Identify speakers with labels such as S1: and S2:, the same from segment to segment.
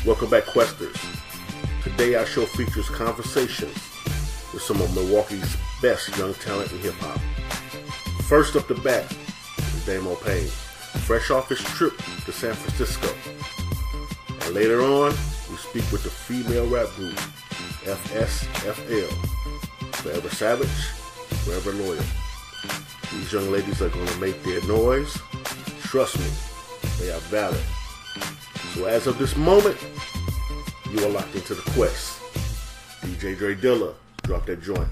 S1: Welcome back, Questers. Today our show features conversations with some of Milwaukee's best young talent in hip-hop. First up the bat is Damo Payne, fresh off his trip to San Francisco. And later on, we speak with the female rap group, FSFL, Forever Savage, Forever Loyal. These young ladies are going to make their noise. Trust me, they are valid. So as of this moment, you are locked into the quest. DJ Dre Dilla, drop that joint.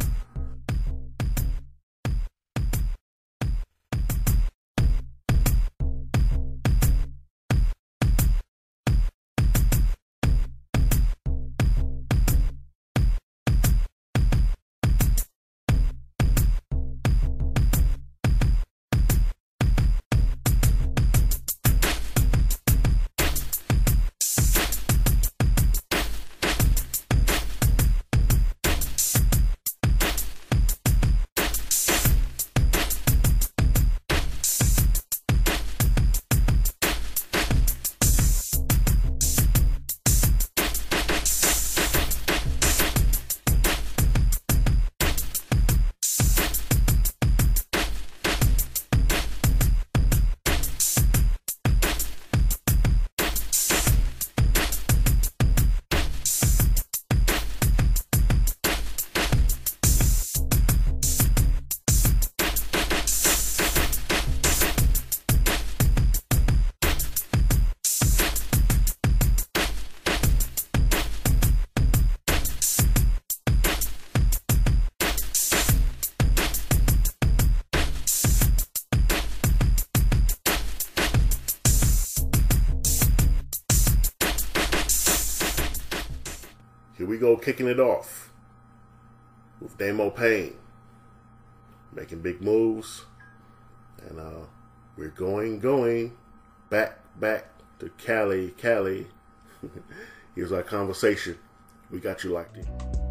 S1: Here we go, kicking it off with Damo Payne, making big moves, and we're going back to Cali. Here's our conversation. We got you locked in.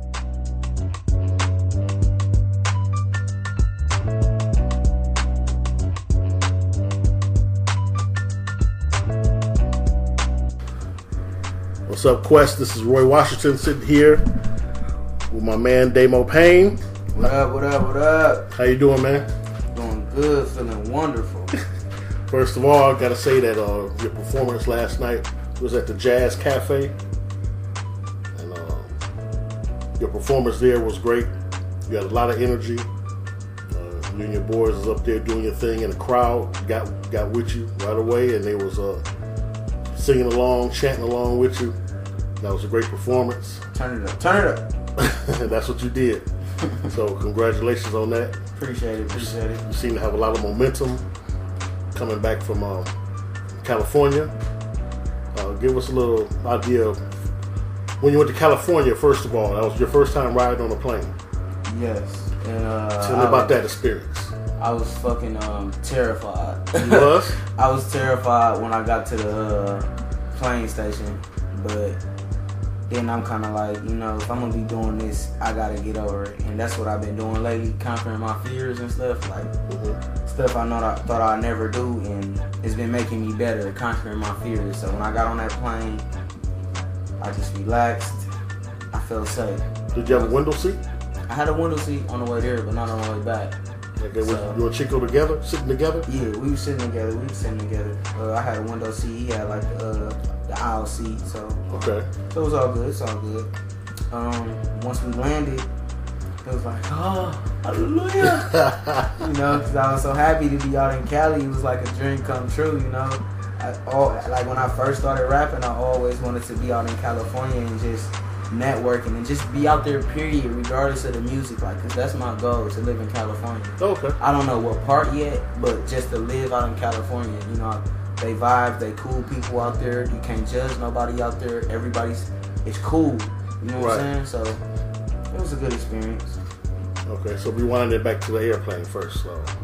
S1: What's up, Quest? This is Roy Washington sitting here with my man Damo Payne.
S2: What up?
S1: How you doing, man?
S2: Doing good, feeling wonderful.
S1: First of all, I gotta say that your performance last night was at the Jazz Cafe, and your performance there was great. You had a lot of energy. You and your boys was up there doing your thing, and the crowd got with you right away, and they was singing along, chanting along with you. That was a great performance.
S2: Turn it up.
S1: That's what you did. So congratulations on that.
S2: Appreciate it.
S1: You seem to have a lot of momentum coming back from California. Give us a little idea of when you went to California, first of all. That was your first time riding on a plane.
S2: Yes. And
S1: tell me about that experience.
S2: I was fucking terrified.
S1: You was?
S2: I was terrified when I got to the plane station, but then I'm kind of like, if I'm gonna be doing this, I gotta get over it, and that's what I've been doing lately, conquering my fears and stuff, like stuff I thought I'd never do, and it's been making me better, conquering my fears. So when I got on that plane, I just relaxed. I felt safe.
S1: Did you have a window seat?
S2: I had a window seat on the way there, but not on the way back.
S1: Okay, you and Chico together, sitting together?
S2: Yeah, we were sitting together. I had a window seat. He had like the aisle seat. So
S1: okay.
S2: So it was all good. It's all good. Once we landed, it was like, oh, hallelujah. Because I was so happy to be out in Cali. It was like a dream come true. Like when I first started rapping, I always wanted to be out in California and just networking and just be out there, period, regardless of the music, because that's my goal, to live in California.
S1: Okay.
S2: I don't know what part yet, but just to live out in California. They vibe, they cool people out there. You can't judge nobody out there. It's cool. You know what I'm saying? So it was a good experience.
S1: Okay, so we winded back to the airplane first.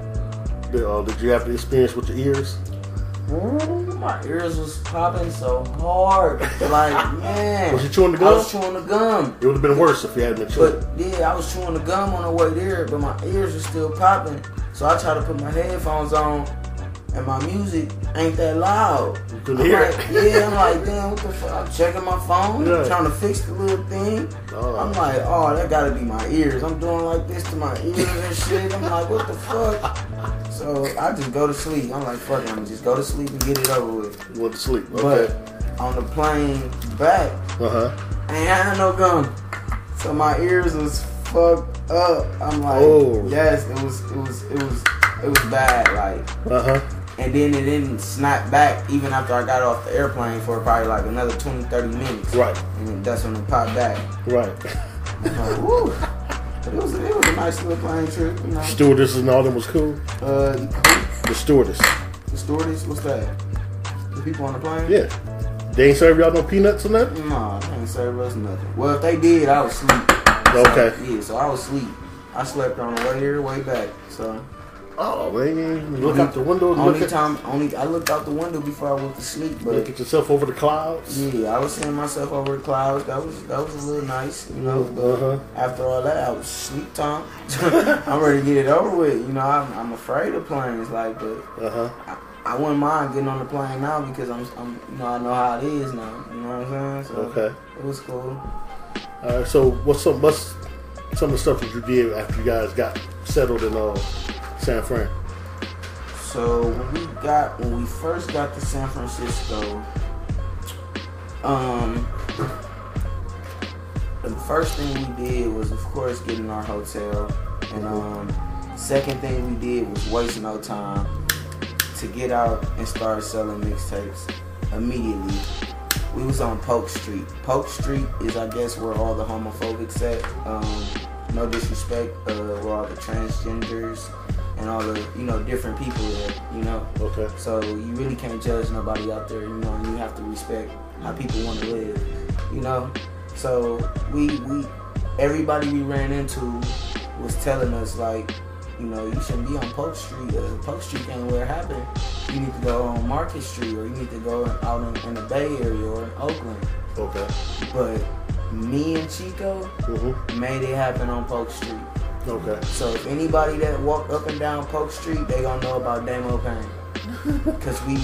S1: Did you have the experience with your ears?
S2: Ooh, my ears was popping so hard. Like, man.
S1: Was you chewing the gum?
S2: I was chewing the gum.
S1: It would have been worse if you hadn't been chewing.
S2: But yeah, I was chewing the gum on the way there, but my ears were still popping. So I tried to put my headphones on, and my music ain't that loud.
S1: You couldn't hear it.
S2: Yeah, I'm like, damn, what the fuck? I'm checking my phone,
S1: Yeah.
S2: trying to fix the little thing.
S1: Oh.
S2: I'm like, oh, that gotta be my ears. I'm doing like this to my ears and shit. I'm like, what the fuck? So I just go to sleep. I'm like, fuck it, I'm gonna just go to sleep and get it over with.
S1: You went to sleep. Okay.
S2: But on the plane back,
S1: Uh-huh.
S2: I ain't had no gum. So my ears was fucked up. I'm like,
S1: Oh.
S2: yes, it was bad, like.
S1: Uh-huh.
S2: And then it didn't snap back even after I got off the airplane for probably like another 20, 30 minutes.
S1: Right.
S2: And that's when it popped back.
S1: Right.
S2: I'm like, woo. But it was a nice little plane trip, you know.
S1: Stewardess and all them was cool? The stewardess.
S2: The stewardess, what's that? The people on the plane?
S1: Yeah. They ain't serve y'all no peanuts or nothing?
S2: No, they ain't serve us nothing. Well, if they did, I was asleep.
S1: Okay.
S2: So, yeah, so I was asleep. I slept on the way here, way back. So
S1: Oh, man. You look out the window.
S2: I looked out the window before I went to sleep. But
S1: Look at yourself over the clouds.
S2: yeah, I was seeing myself over the clouds. That was a little nice, you know.
S1: Uh-huh.
S2: But after all that, I was sleep time. I'm ready to get it over with. You know, I'm afraid of planes, like, but
S1: Uh-huh.
S2: I wouldn't mind getting on the plane now because I'm you know, I know how it is now. You know what I'm saying? So
S1: Okay.
S2: it was cool.
S1: All right, so what's some of the stuff that you did after you guys got settled in San Fran?
S2: So when we first got to San Francisco, the first thing we did was, of course, get in our hotel, and second thing we did was waste no time to get out and start selling mixtapes immediately. We was on Polk Street. Polk Street is, I guess, where all the homophobics at. No disrespect, where all the transgenders and all the, you know, different people there, you know.
S1: Okay.
S2: So you really can't judge nobody out there, you know, and you have to respect how people want to live, you know. So everybody we ran into was telling us, like, you know, you shouldn't be on Polk Street. Polk Street ain't where it happened. You need to go on Market Street, or you need to go out in the Bay Area or in Oakland.
S1: Okay.
S2: But me and Chico made it happen on Polk Street.
S1: Okay.
S2: So if anybody that walk up and down Polk Street, they gonna know about Damo Payne. Cause we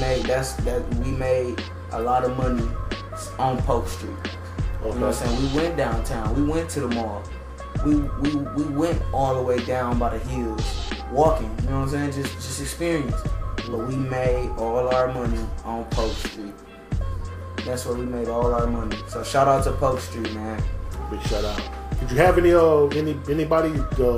S2: made a lot of money on Polk Street.
S1: Okay.
S2: You know what I'm saying? We went downtown. We went to the mall. We went all the way down by the hills, walking. You know what I'm saying? Just experience. But we made all our money on Polk Street. That's where we made all our money. So shout out to Polk Street, man.
S1: Big shout out. Did you have anybody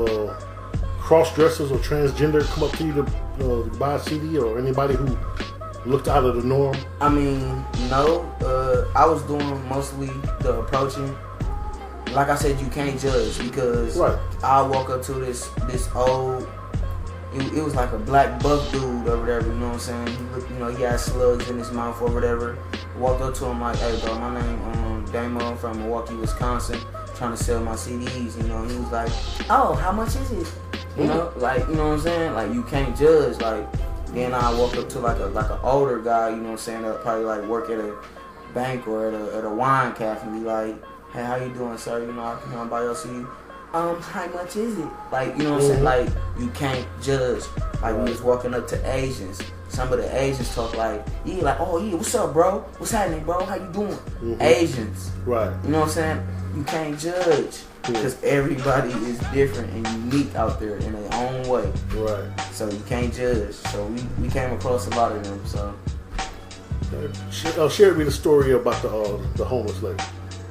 S1: cross dressers or transgender come up to you to buy a CD, or anybody who looked out of the norm?
S2: I mean, no. I was doing mostly the approaching. Like I said, you can't judge because I walk up to this old. It was like a black buff dude or whatever. You know what I'm saying? He looked, you know, he had slugs in his mouth or whatever. Walked up to him like, "Hey, bro, my name Damo from Milwaukee, Wisconsin. Trying to sell my CDs." You know, and he was like, "Oh, how much is it?" You know, like, you know what I'm saying? Like, you can't judge. Like, then I walk up to like an older guy. You know what I'm saying? That probably like work at a bank or at a wine cafe and be like, "Hey, how you doing, sir? You know, I can buy your CD." How much is it? Like, you know what I'm saying? Like, you can't judge. Like, we was walking up to Asians. Some of the Asians talk like, yeah, like, "Oh, yeah, what's up, bro? What's happening, bro? How you doing?" Asians.
S1: Right.
S2: You know what I'm saying? You can't judge. Because everybody is different and unique out there in their own way.
S1: Right.
S2: So you can't judge. So we came across a lot of them, so.
S1: Share with me the story about the homeless lady.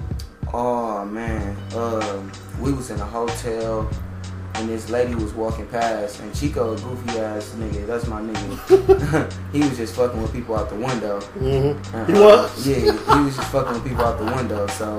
S2: Oh man, we was in a hotel and this lady was walking past, and Chico, a goofy ass nigga, that's my nigga. He was just fucking with people out the window.
S1: He was?
S2: Yeah, he was just fucking with people out the window. So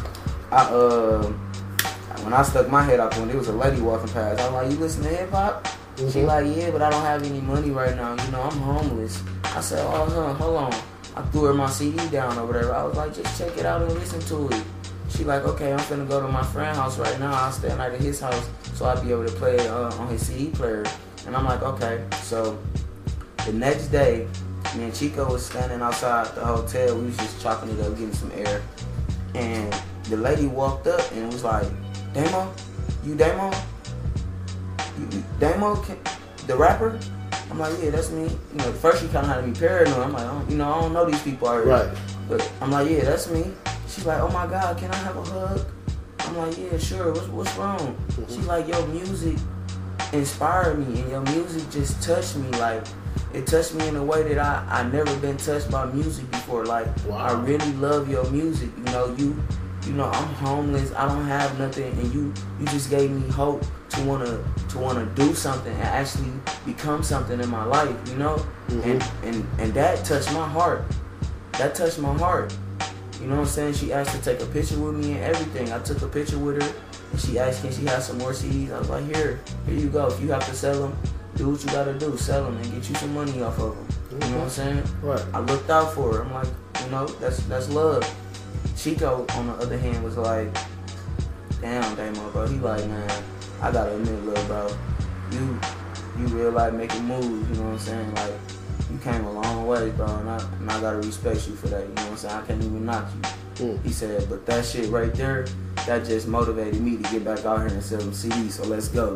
S2: when I stuck my head out the window, there was a lady walking past. I was like, "You listen to hip hop?" She like, "Yeah, but I don't have any money right now. You know, I'm homeless." I said, "Oh, no, hold on." I threw her my CD down or whatever. I was like, "Just check it out and listen to it." She like, "Okay, I'm finna go to my friend's house right now. I'll stay the night at his house so I'll be able to play it on his CD player." And I'm like, "Okay." So the next day, me and Chico was standing outside the hotel. We was just chopping it up, getting some air. And the lady walked up and was like, "Damo? You Damo? You Damo, the rapper?" I'm like, yeah, that's me. You know, at first she kind of had me paranoid. I'm like, I don't know these people out here.
S1: Right.
S2: But I'm like, yeah, that's me. She's like, oh my God, can I have a hug? I'm like, yeah, sure. What's wrong? She's like, your music inspired me, and your music just touched me. Like, it touched me in a way that I never been touched by music before. Like,
S1: wow.
S2: I really love your music. You know, I'm homeless. I don't have nothing, and you just gave me hope to wanna do something and actually become something in my life. You know, and that touched my heart. That touched my heart. You know what I'm saying? She asked to take a picture with me and everything. I took a picture with her, and she asked, can she have some more CDs? I was like, here you go. If you have to sell them, do what you gotta do. Sell them and get you some money off of them. You know what I'm saying?
S1: Right.
S2: I looked out for her. I'm like, you know, that's love. Chico, on the other hand, was like, damn, Damo, bro. He like, man, I gotta admit, little bro, you real like making moves. You know what I'm saying? Like, you came a long way, bro, and I gotta respect you for that. You know what I'm saying? I can't even knock you. He said, but that shit right there, that just motivated me to get back out here and sell some CDs. So let's go,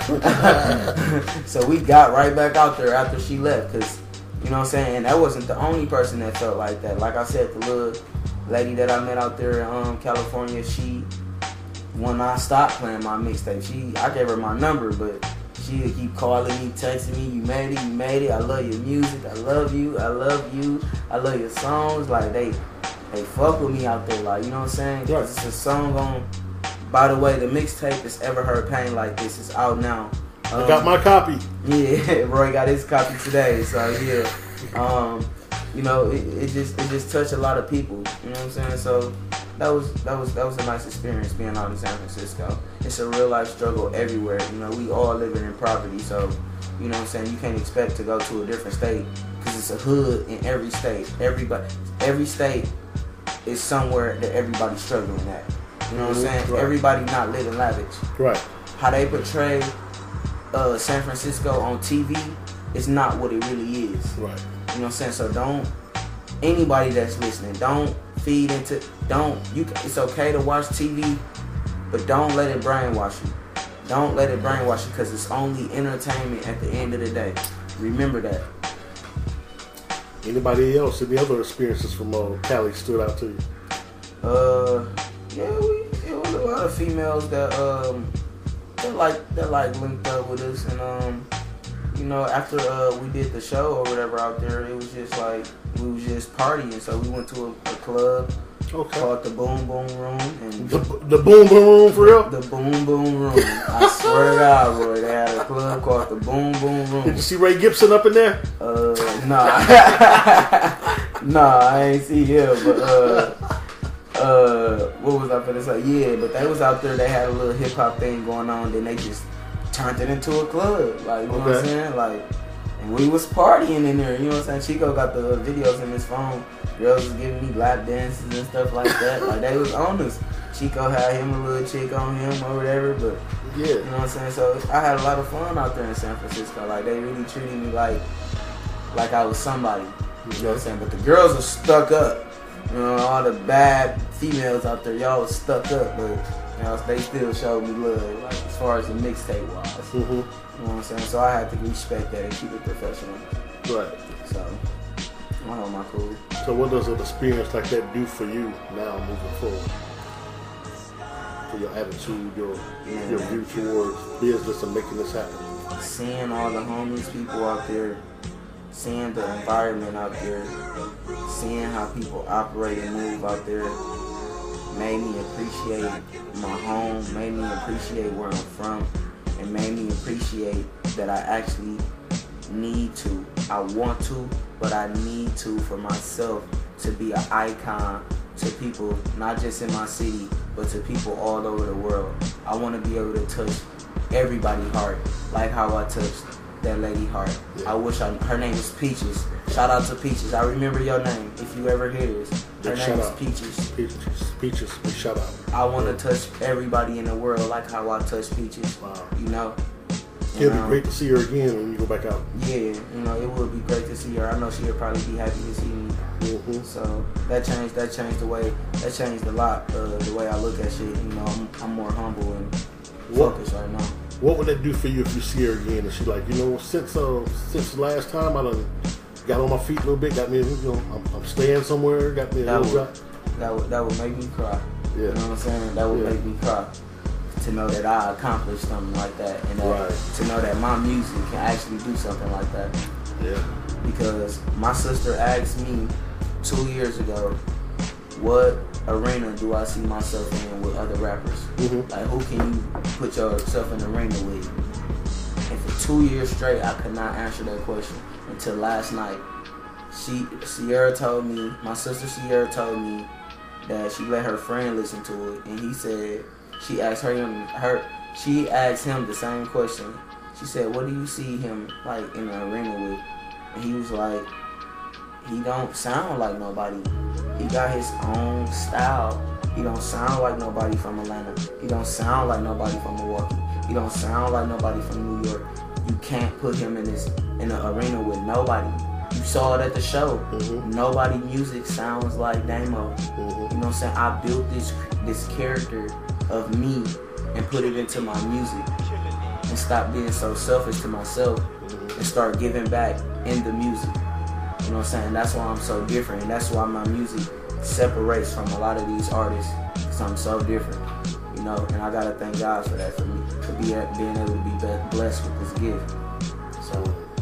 S2: nigga. So we got right back out there after she left, cause you know what I'm saying. And that wasn't the only person that felt like that. Like I said, the little lady that I met out there in California, when I stopped playing my mixtape, I gave her my number, but she would keep calling me, texting me, you made it, I love your music, I love you, I love your songs. Like, they fuck with me out there, like, you know what I'm saying?
S1: Right.
S2: It's a song on, by the way, the mixtape is Ever Heard Pain Like This is out now.
S1: I got my copy.
S2: Yeah, Roy got his copy today, so yeah. You know, it just touched a lot of people. You know what I'm saying? So that was a nice experience being out in San Francisco. It's a real life struggle everywhere. You know, we all living in poverty, so you know what I'm saying. You can't expect to go to a different state because it's a hood in every state. Every state is somewhere that everybody's struggling at. You know what I'm saying?
S1: Right.
S2: Everybody not living lavish.
S1: Right.
S2: How they portray San Francisco on TV is not what it really is.
S1: Right.
S2: You know what I'm saying? So anybody that's listening, it's okay to watch TV, but don't let it brainwash you. Don't let it brainwash you, because it's only entertainment at the end of the day. Remember that.
S1: Anybody else, any other experiences from Cali stood out to you?
S2: Yeah, it was a lot of females that linked up with us, and you know, after we did the show or whatever out there, it was just like we was just partying. So we went to a club called the Boom Boom Room, and
S1: the Boom Boom Room, for real?
S2: The Boom Boom Room. I swear to God, boy, they had a club called the Boom Boom Room.
S1: Did you see Ray Gibson up in there?
S2: Nah, nah, I ain't see him, but what was I finna say? Yeah, but they was out there. They had a little hip hop thing going on. Then they just turned it into a club, like, you know what I'm saying? Like, and we was partying in there, you know what I'm saying? Chico got the videos in his phone. Girls was giving me lap dances and stuff like that. Like, they was on us. Chico had him a little chick on him or whatever, but
S1: yeah,
S2: you know what I'm saying? So I had a lot of fun out there in San Francisco. Like, they really treated me like I was somebody. You know what I'm saying? But the girls are stuck up. You know, all the bad females out there, y'all was stuck up, but you know, they still showed me love, like, as far as the mixtape wise. You know what I'm saying? So I had to respect that and keep it professional.
S1: Right.
S2: So I hold my cool.
S1: So what does an experience like that do for you now moving forward? For your attitude, your view towards business and making this happen?
S2: Seeing all the homeless people out there, seeing the environment out there, seeing how people operate and move out there, made me appreciate my home, made me appreciate where I'm from, and made me appreciate that I actually need to. I want to, but I need to for myself to be an icon to people, not just in my city, but to people all over the world. I want to be able to touch everybody's heart, like how I touched that lady heart. Yeah. I wish her name is Peaches. Shout out to Peaches. I remember your name if you ever hear this. Her name is Peaches.
S1: Peaches, shout out.
S2: I want to touch everybody in the world like how I touch Peaches. Wow. You know?
S1: It'll be great to see her again when you go back out. Yeah,
S2: you know, it would be great to see her. I know she'll probably be happy to see me. So that changed a lot, the way I look at shit. You know, I'm more humble and focused right now.
S1: What would that do for you if you see her again and she's like, you know, since the last time I done got on my feet a little bit, got me, you know, I'm staying somewhere, got me a little job.
S2: That would make me cry.
S1: Yeah.
S2: You know what I'm saying? That would make me cry. To know that I accomplished something like that, and to know that my music can actually do something like that.
S1: Yeah.
S2: Because my sister asked me 2 years ago, what arena do I see myself in with other rappers?
S1: Mm-hmm.
S2: Like, who can you put yourself in the arena with? And for 2 years straight, I could not answer that question until last night. Sierra told me, my sister Sierra told me that she let her friend listen to it, and he said, she asked him the same question. She said, what do you see him like in the arena with? And he was like, he don't sound like nobody. He got his own style. He don't sound like nobody from Atlanta. He don't sound like nobody from Milwaukee. He don't sound like nobody from New York. You can't put him in the arena with nobody. You saw it at the show. Mm-hmm. Nobody music sounds like Damo. Mm-hmm. You know what I'm saying? I built this character of me and put it into my music and stop being so selfish to myself and start giving back in the music. You know what I'm saying? That's why I'm so different, and that's why my music separates from a lot of these artists, because I'm so different, you know, and I gotta thank God for that, for me, for being able to be blessed with this gift. So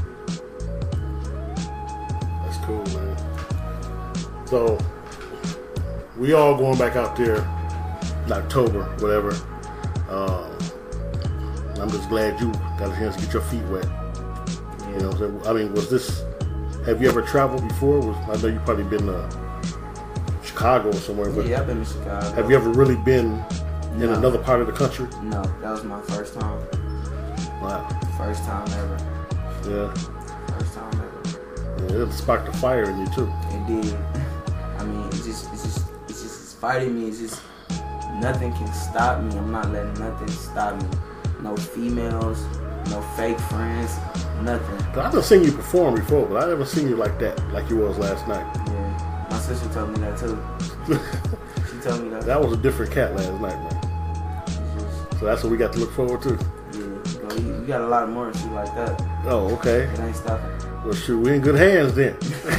S1: that's cool, man. So we all going back out there in October, whatever. I'm just glad you got a chance to get your feet wet. Yeah. You know what I'm saying? I mean, have you ever traveled before? I know you've probably been to Chicago or somewhere. But
S2: yeah, I've been to Chicago.
S1: Have you ever really been in another part of the country?
S2: No, that was my first time.
S1: Wow.
S2: First time ever.
S1: Yeah.
S2: First time ever.
S1: Yeah, it sparked a fire in you too.
S2: It did. I mean, it's just fighting me. It's just nothing can stop me. I'm not letting nothing stop me. No females, no fake friends, nothing.
S1: I've never seen you perform before, but I never seen you like that, like you was last night.
S2: Yeah, my sister told me that too. She told me that.
S1: That was a different cat last night, man. So that's what we got to look forward to.
S2: Yeah, you got a lot more shit like that.
S1: Oh, okay.
S2: It ain't stopping.
S1: Well, shoot, we in good hands then.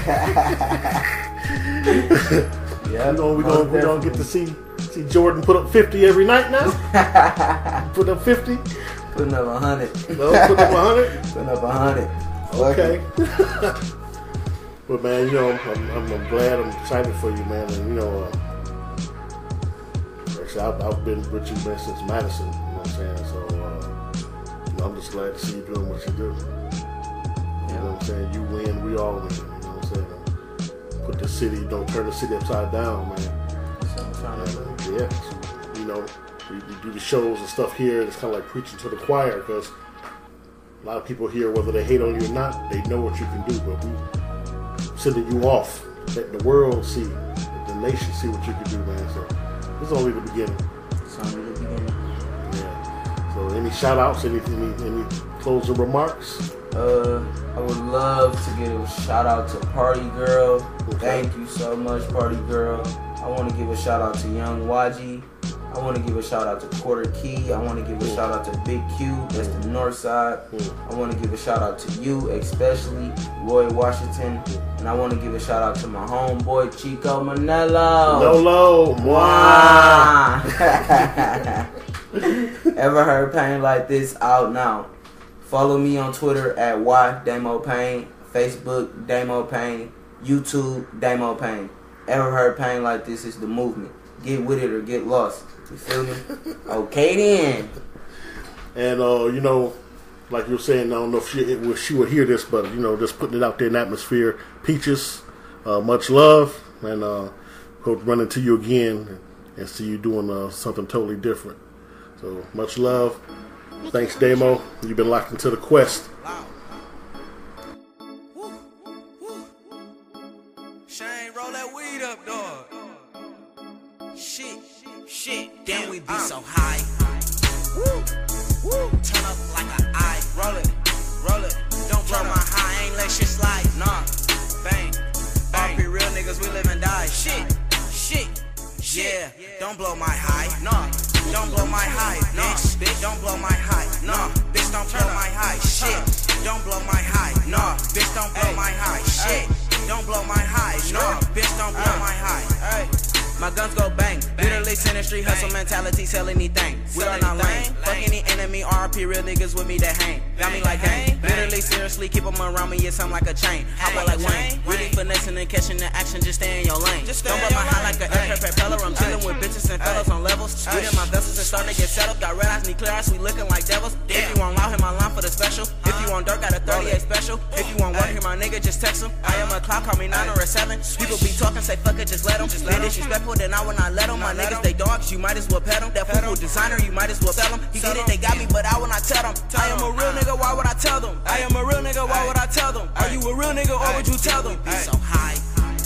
S2: Yeah,
S1: we gonna get to see Jordan put up 50 every night now. Put up 50.
S2: Putting up 100.
S1: No, putting up 100.
S2: Putting up 100.
S1: Okay. But man, you know, I'm glad, I'm excited for you, man, and you know, actually I've been with you, man, since Madison. You know what I'm saying? So you know, I'm just glad to see you doing what you do. You know what I'm saying? You win, we all win. You know what I'm saying? Put the city, don't turn the city upside down, man. Yeah, so, you know, we do the shows and stuff here, and it's kind of like preaching to the choir, because a lot of people here, whether they hate on you or not, they know what you can do, but we sending you off, letting the world see, let the nation see what you can do, man. So it's only the beginning.
S2: It's only the beginning.
S1: Yeah. So any shout outs, any closing remarks?
S2: I would love to give a shout out to Party Girl.
S1: Okay.
S2: Thank you so much, Party Girl. I want to give a shout out to Young Waji. I want to give a shout out to Quarter Key. I want to give a shout out to Big Q. That's the north side. I want to give a shout out to you, especially Roy Washington. And I want to give a shout out to my homeboy Chico Manello.
S1: Lolo.
S2: Wow. Ever heard pain like this? Out now. Follow me on Twitter at @DamoPain, Facebook Damo Pain, YouTube Damo Pain. Ever heard pain like this? Is the movement. Get with it or get lost. You feel me? Okay then.
S1: And you know, like you were saying, I don't know if she would hear this, but you know, just putting it out there in the atmosphere. Peaches, much love, and hope to run into you again and see you doing something totally different. So much love. Thanks, Damo. You've been locked into the quest.
S3: Shane, roll that weed up, dog. Shit, damn, we be so high. Woo, turn up like an eye. Roll it, don't blow my high, ain't let shit slide. Nah, bang, be real niggas, we live and die. Shit, yeah, don't blow my high. Nah. don't blow my high, bitch, don't blow my high, nah, bitch, don't blow my high, shit, don't blow my high, nah, bitch, don't blow my high, shit, don't blow my high, nah, bitch, don't blow my high, my guns go bang, literally center street hustle mentality, sell anything. We are not lame. Fuck any enemy, RP real niggas with me that hang. Got me like gang. Literally seriously keep them around me, it's something like a chain. I feel like Wayne. Really finessing and catching the action, just stay in your lane. Don't blow my high like an aircraft propeller. I'm chilling with bitches and fellas on levels. We in my vessels and starting to get settled. Got red eyes, need clear eyes, we looking like devils. If you want loud, hit my line for the special. If you want dirt, got a 38 special. If you want work, hear my nigga, just text him. I am a cloud, call me 9 or a 7. People be talking, say fuck it, just let them. They disrespectful, then I will not let them. My niggas, they dogs, you might as well pet them. That football designer, you might as well sell them. He did it, they got me, but I will not tell them. I am a real nigga, why would I tell them? I am a real nigga, why would I tell them? Are you a real nigga, or would you tell them? Be so high.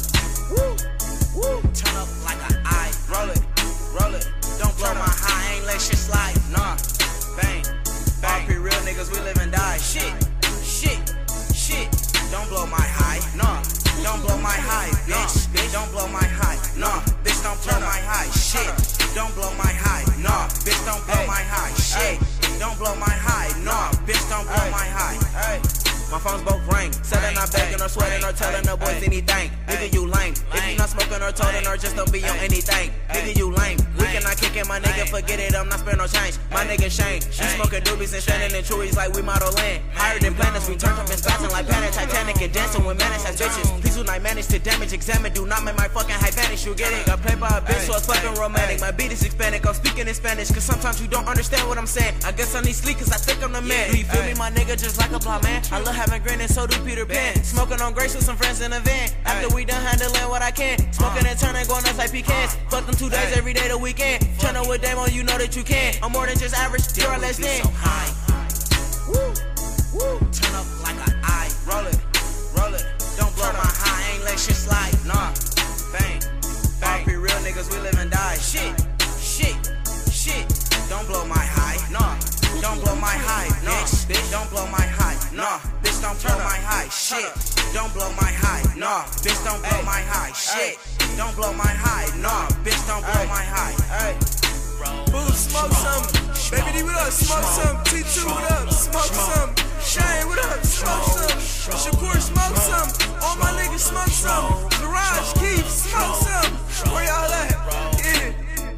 S3: Woo, woo. Turn up like an eye. Roll it, roll it. Don't blow my high, ain't let shit slide. Nah, bang, bang. RP real niggas, we live and die. Shit, shit, shit. Don't blow my high, nah. Don't blow my high, bitch, don't blow my high, nah, bitch, don't blow my high, shit, don't blow my high, nah, bitch, don't blow my high, shit, don't blow my high, nah, bitch, don't blow my high, my phones both ring, selling, not begging or sweating or telling the boys anything, nigga, you lame, if you not smoking or toting or just don't be on anything, nigga, you lame, we cannot kick it, my nigga, forget it, I'm not spending no change, my nigga Shane, she smoking doobies and standing in chewies like we model land, higher than planets, we turned up and spazzing like Planet Titanic and dancing with menace as bitches, please do not manage to damage, examine, do not make my fucking high vanish, you get it, got played by a bitch, so it's fucking romantic, my beat is Hispanic, I'm speaking in Spanish, cause sometimes you don't understand what I'm saying, I guess I need sleep cause I think I'm the man, do you feel me, my nigga, just like a blind man, I love having grin and so do Peter Pan, smoking on Grace with some friends in a van, after we done handling what I can, smoking and turning, going nuts like pecans, fuck them 2 days every day the weekend, channel with Damo, you know that you can, I'm more than just average, you're less than, so high, woo, woo, turn up like an eye, roll it, don't blow my high, ain't let shit slide, nah, bang, bang, RP real niggas, we live and die, shit, shit, shit, don't blow my high, nah, don't blow my high, nah, bitch, don't blow my high, nah, bitch, don't blow my high, shit, don't blow my high, nah, bitch, don't blow my high, shit, don't blow my high, nah, bitch, don't blow my high,
S4: Boo, smoke some. Baby D, what up? Smoke some. T2, what up? Smoke some. Shane, what up? Smoke some. Shakur, smoke some. All my niggas smoke some. Garage, Keith, smoke some. Where y'all at? Yeah.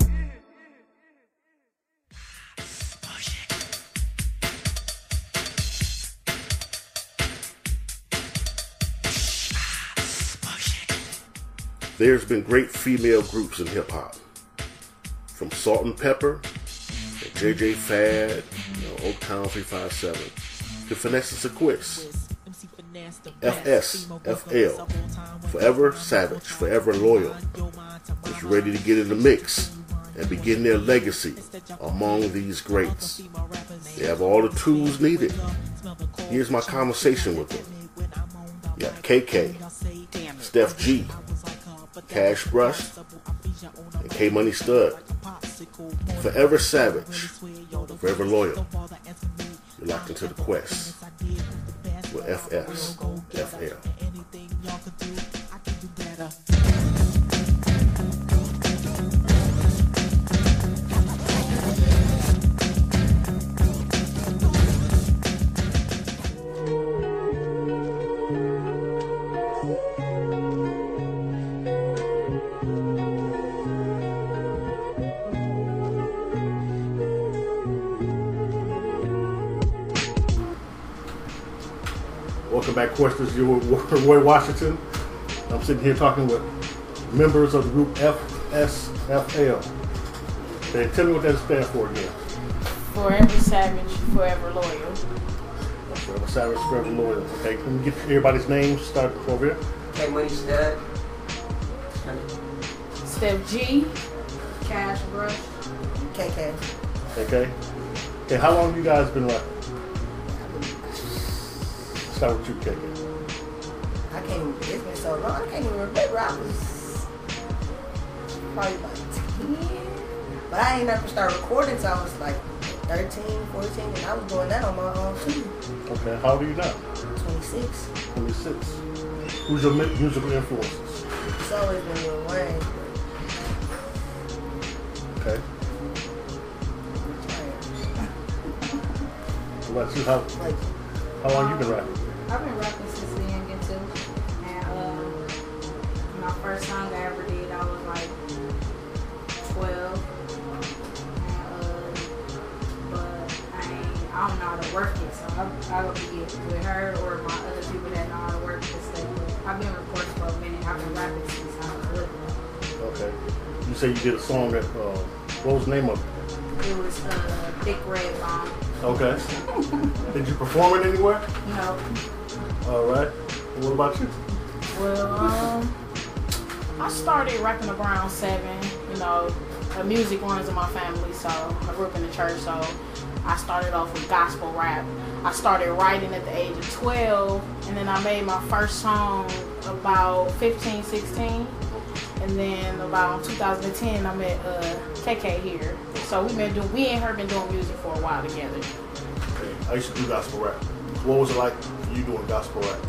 S1: There's been great female groups in hip-hop. From Salt and Pepper, and JJ Fad, Oaktown 357, to Finesse and Sequist, FS, FL, Forever Savage, Forever Loyal, is ready to get in the mix and begin their legacy among these greats. They have all the tools needed. Here's my conversation with them. You got KK, Steph G, Cash Brush, and K Money Stud. Forever Savage, Forever Loyal. You're locked into the quest with FS, FL. Welcome back, Questers. You're with Roy Washington. I'm sitting here talking with members of the group FSFL. Okay, tell me what that stands for again.
S5: Forever Savage, Forever Loyal.
S1: Forever Savage, Forever Loyal. Okay, can we get everybody's names? Start over here.
S6: K Money Stud.
S5: Steph G.
S7: Cash Brush. KK.
S1: Okay. Okay, how long have you guys been rapping? Start with you, KK.
S7: I can't, it's been so long, I can't even remember. I was probably like 10. But I ain't never started recording until I was like 13, 14, and I was doing that on my own too.
S1: Okay, how old are you now?
S7: 26.
S1: 26. Who's your musical influences?
S7: It's always been Lil Wayne.
S1: Okay. What about you? How long you been rapping?
S5: I've been rapping since the youngin too. And my first song I ever did, I was like 12. But I don't know how to work it, so I would be with her or my other people that know how to work this thing. I've been recording for a minute. I've been rapping since I was little.
S1: Okay. You say you did a song that, what was the name of it?
S5: It was Thick Red Bomb.
S1: Okay. Did you perform it anywhere?
S5: No.
S1: All right. What about you?
S5: Well, I started rapping around 7. You know, music runs in my family, so I grew up in the church, so I started off with gospel rap. I started writing at the age of 12, and then I made my first song about 15, 16. And then about 2010, I met KK here. So we and her been doing music for a while together.
S1: Okay. I used to do gospel rap. What was it like for you doing gospel rap?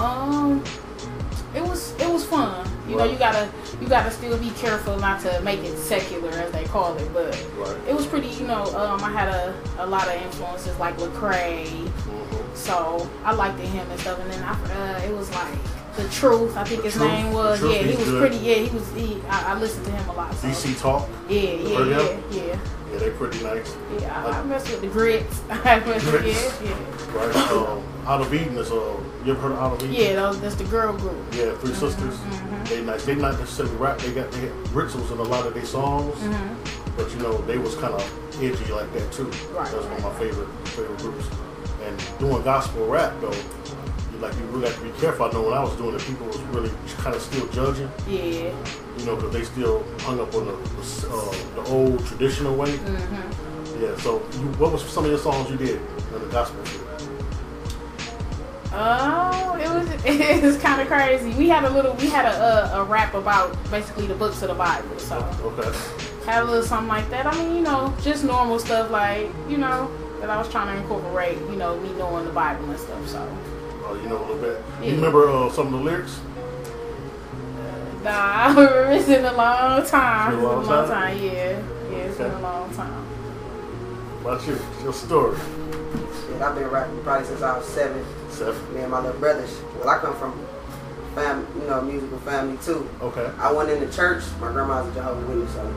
S5: It was fun. You know, you gotta still be careful not to make it secular, as they call it. But it was pretty. You know, I had a lot of influences like Lecrae. Mm-hmm. So I liked him and stuff. And then it was like The Truth. I think his name was. Yeah, he was good. Pretty. Yeah, I listened to him a lot. So.
S1: DC Talk.
S5: Yeah.
S1: Yeah, they pretty nice.
S5: Yeah, I mess with the Grits. I mess with
S1: Right. Out of Eden is you ever heard of Out of Eden?
S5: Yeah, that's the girl group.
S1: Yeah, 3 sisters. Mm-hmm. They not necessarily rap. They had rituals in a lot of their songs, but you know they was kind of edgy like that too.
S5: Right.
S1: That's one of my favorite groups. And doing gospel rap though, you really have to be careful. I know when I was doing it, people was really kind of still judging.
S5: Yeah.
S1: You know, because they still hung up on the old traditional way.
S5: Mm-hmm.
S1: Yeah. So, what was some of your songs you did in the gospel field?
S5: It was kind of crazy. We had a rap about basically the books of the Bible. So had a little something like that. I mean, you know, just normal stuff like, you know, that I was trying to incorporate, you know, me knowing the Bible and stuff. So.
S1: Oh, you know a little bit. Yeah. You remember some of the lyrics?
S5: Nah, I remember it's been a long time. It's been a long time. Yeah, it's been a long time.
S1: What about you? Your story?
S2: Shit, I've been rapping probably since I was 7.
S1: 7.
S2: Me and my little brothers. Well, I come from musical family too.
S1: Okay.
S2: I went in the church. My grandma's a Jehovah's Witness, so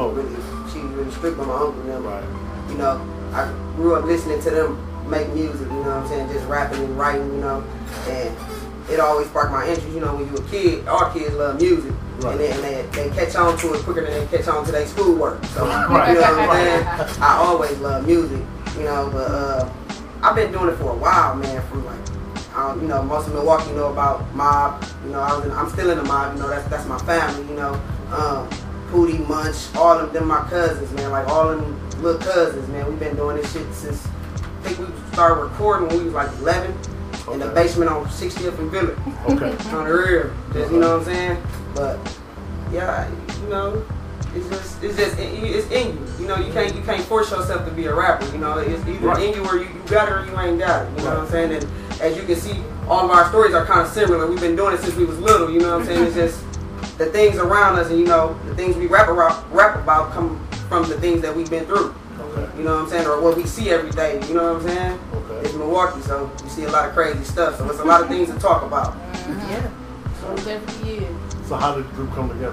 S2: she was really strict on my uncle and them.
S1: Right.
S2: You know, I grew up listening to them make music. You know what I'm saying? Just rapping and writing. You know, and it always sparked my interest. You know, when you a kid, our kids love music. Right. And they catch on to it quicker than they catch on to their schoolwork. So, you know what I'm saying? I always love music, you know, but I've been doing it for a while, man, from like, you know, most of Milwaukee know about Mob, you know, I'm still in the Mob, you know, that's my family, you know, Pootie, Munch, all of them my cousins, man, like all of them little cousins, man, we've been doing this shit since, I think we started recording when we was like 11. In the basement on 60th and Village.
S1: Okay.
S2: On the rear. Just, you know what I'm saying? But yeah, you know, it's in you. You know, you can't force yourself to be a rapper. You know, it's either in you or you got it or you ain't got it. You know what I'm saying? And as you can see, all of our stories are kind of similar. We've been doing it since we was little. You know what I'm saying? It's just the things around us, and you know, the things we rap about come from the things that we've been through.
S1: Okay.
S2: You know what I'm saying? Or what we see every day. You know what I'm saying?
S1: Okay.
S2: It's Milwaukee, so you see a lot of crazy stuff. So it's a lot of things to talk about.
S5: Yeah. So it definitely is.
S1: So how did the group come together?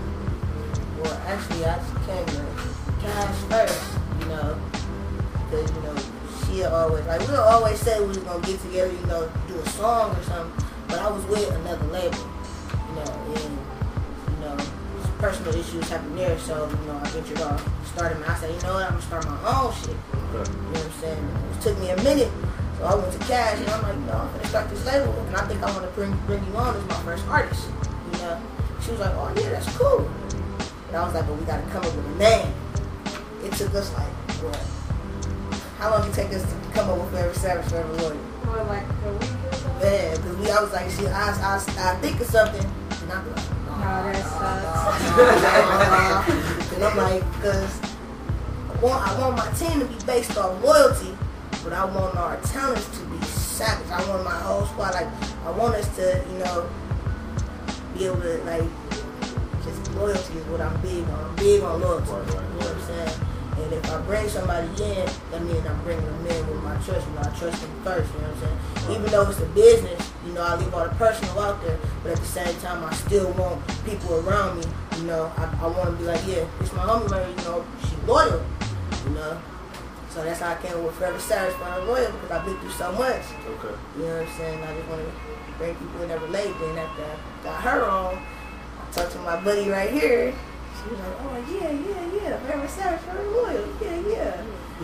S7: Well, actually, I just came to Cash first, you know, because, you know, we'll always say we was going to get together, you know, do a song or something, but I was with another label, you know, and, you know, personal issues happened there, so, you know, I ventured off, started, I said, you know what, I'm going to start my own shit,
S1: Okay.
S7: you know what I'm saying, it took me a minute, so I went to Cash, and I'm like, no, I'm going to start this label, and I think I want to bring you on as my first artist, you know. She was like, oh yeah, that's cool. And I was like, but we got to come up with a name. It took us like, what? How long did it take us to come up with Forever Savage, Forever Loyal?
S5: Or like a week or something?
S7: Yeah, because I was like, shit, I think of something, and I'm like,
S5: No, that sucks.
S7: and I'm like, because I want my team to be based on loyalty, but I want our talents to be savage. I want my whole squad, like, I want us to, you know, be able to, like, just loyalty is what I'm big on. I'm big on loyalty. You know what I'm saying? And if I bring somebody in, that means I'm bringing them in with my trust. I trust them first, you know what I'm saying? Even though it's a business, I leave all the personal out there, but at the same time, I still want people around me, I want to be like, yeah, it's my homie, man, she loyal, So that's how I came with Forever Satisfied and Loyal, because I've been through so much.
S1: Okay.
S7: You know what I'm saying? I just want to bring people in that relate. Then after I got her on, I talked to my buddy right here. She was like, oh, yeah, Forever Satisfied and Loyal, yeah.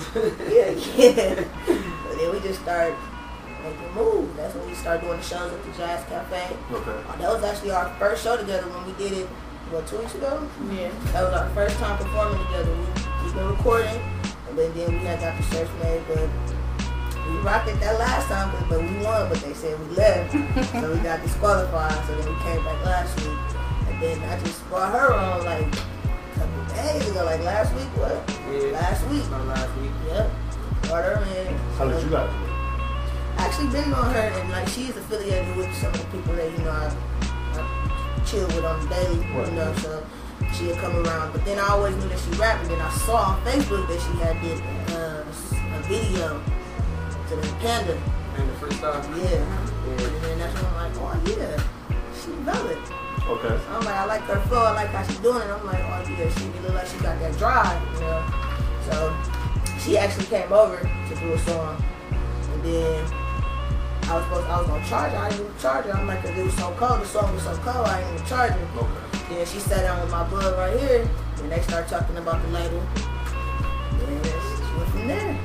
S7: But then we just started making moves. That's when we started doing the shows at the Jazz Cafe.
S1: Okay.
S7: That was actually our first show together when we did it, 2 weeks ago?
S5: Yeah.
S7: That was our first time performing together. We've been recording, and then we had got the search made, but we rocked it that last time, but we won, but they said we left. So we got disqualified, so then we came back last week. And then I just brought her on like a couple days ago, like last week, what?
S2: Yeah.
S7: Last week.
S2: Last week.
S7: Yep. Brought her in.
S1: How did you guys do?
S7: I actually been on her, and like she's affiliated with some of the people that I chill with on the daily, so she'll come around. But then I always knew that she rapped, and then I saw on Facebook that she had did a video to the Panda.
S2: And the freestyle.
S7: Yeah. And then that's when I'm like, oh yeah, she valid.
S1: Okay.
S7: So I'm like, I like her flow, I like how she's doing it. I'm like, oh yeah, she look like she got that drive, So she actually came over to do a song, and then I was gonna charge her. I didn't even charge her. I'm like, 'cause it was so cold. The song was so cold. I didn't even charge her.
S1: Okay.
S7: Then she sat down with my bud right here, and they started talking about the label. And she went from there.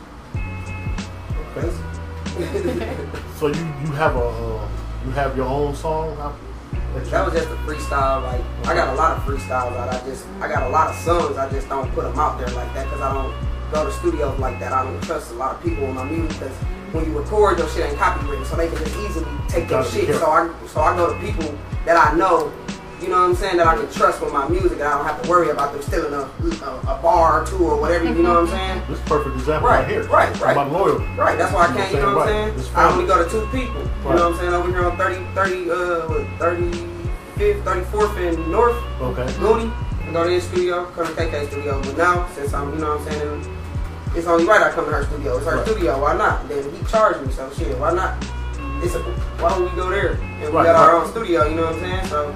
S1: Okay. So you have your own song?
S2: That was just a freestyle. Like, I got a lot of freestyles out. I got a lot of songs. I just don't put them out there like that because I don't go to studios like that. I don't trust a lot of people in my music because when you record, your shit ain't copywritten, so they can just easily take your shit. So I go to people that I know, you know what I'm saying, that I can trust with my music, and I don't have to worry about them stealing a bar or two or whatever. You know what I'm saying?
S1: This is a perfect example right here.
S2: Right.
S1: About loyalty.
S2: Right. That's why I can't. You know what I'm saying? I only go to 2 people. You know what I'm saying? Over here on 35th, 34th and North.
S1: Okay.
S2: Mooney. I go to his studio, come to KK studio. But now, since I'm, you know what I'm saying, it's only right I come to her studio. It's her studio. Why not? Then he charged me, so shit. Why not? Why don't we go there? And we got our own studio. You know what I'm saying? So,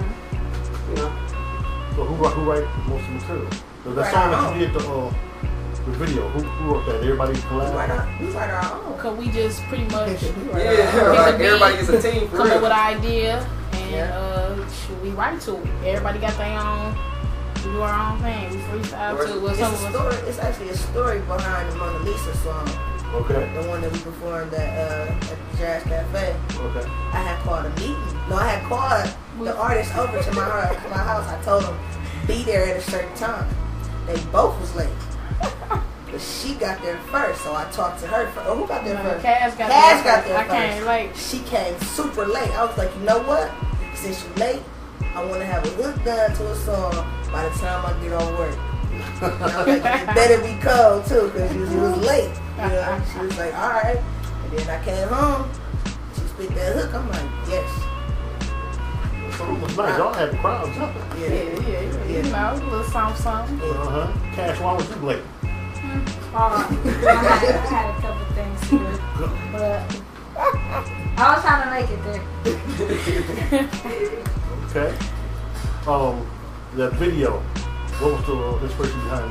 S1: So who write most of the material? So that song that you did the video, who wrote that? Everybody collab?
S7: We write our own.
S5: Cause we just pretty much
S2: everybody is a team.
S5: Come up with an idea and we write to it. Everybody got their own. We do our own thing. We freestyle too.
S7: It's actually a story behind the Mona Lisa song.
S1: Okay.
S7: The one that we performed at the Jazz Cafe.
S1: Okay.
S7: I had called a meeting. No, I had called the artist over to my house. I told them be there at a certain time. They both was late. But she got there first, so I talked to her. Who got there first?
S5: Kaz got there first. I came late.
S7: She came super late. I was like, you know what? Since you're late, I want to have a hook done to a song by the time I get on work. And I was like, it better be cold too, because she was late. She was like, all right. And then I came home. She spit that hook. I'm like, yes.
S1: So it was nice. Y'all had the crowd jumping.
S5: Yeah. You know, a little something.
S1: Cash, why was you late?
S6: I had a couple things to do, but I was trying to make it there.
S1: Okay. That video, what was the inspiration behind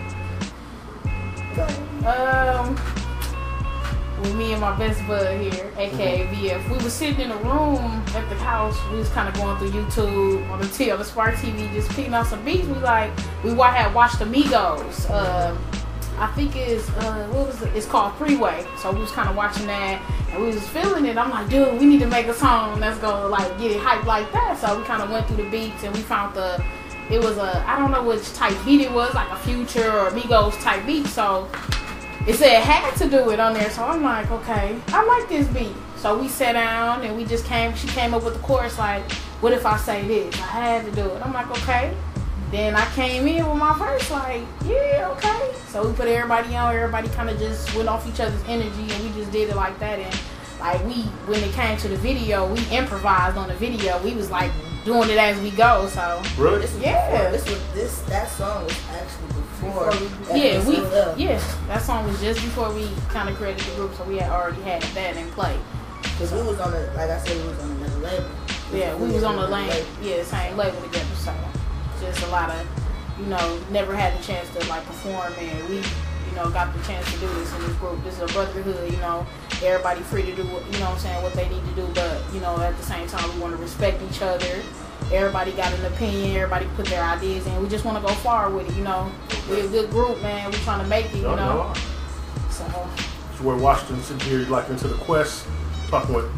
S1: that?
S5: With me and my best bud here, aka VF, we was sitting in a room at the house. We was kind of going through YouTube on the Spark TV, just picking out some beats. We had watched Amigos. I think it's called Freeway. So we was kind of watching that, and we was feeling it. I'm like, dude, we need to make a song that's gonna like get it hyped like that. So we kind of went through the beats, and we found it was I don't know which type beat it was, like a Future or Migos type beat. So it said it had to do it on there. So I'm like, okay, I like this beat. So we sat down and she came up with the chorus like, what if I say this? I had to do it. I'm like, okay. Then I came in with my verse like, yeah, okay. So we put everybody on. Everybody kind of just went off each other's energy, and we just did it like that. And like when it came to the video, we improvised on the video. We was like doing it as we go. So
S1: Really?
S5: yeah.
S7: That song was actually before.
S5: That song was just before we kind of created the group, so we had already had that in play.
S7: Because we was on the, like I said, we was on another label.
S5: Yeah, we was on the same label together. So just a lot of, never had the chance to like perform, and we, got the chance to do this in this group. This is a brotherhood, everybody free to do what, what they need to do, but, at the same time, we want to respect each other. Everybody got an opinion, everybody put their ideas in. We just want to go far with it, We're a good group, man. We're trying to make it, So.
S1: It's where Washington sitting here, like into the Quest, talking with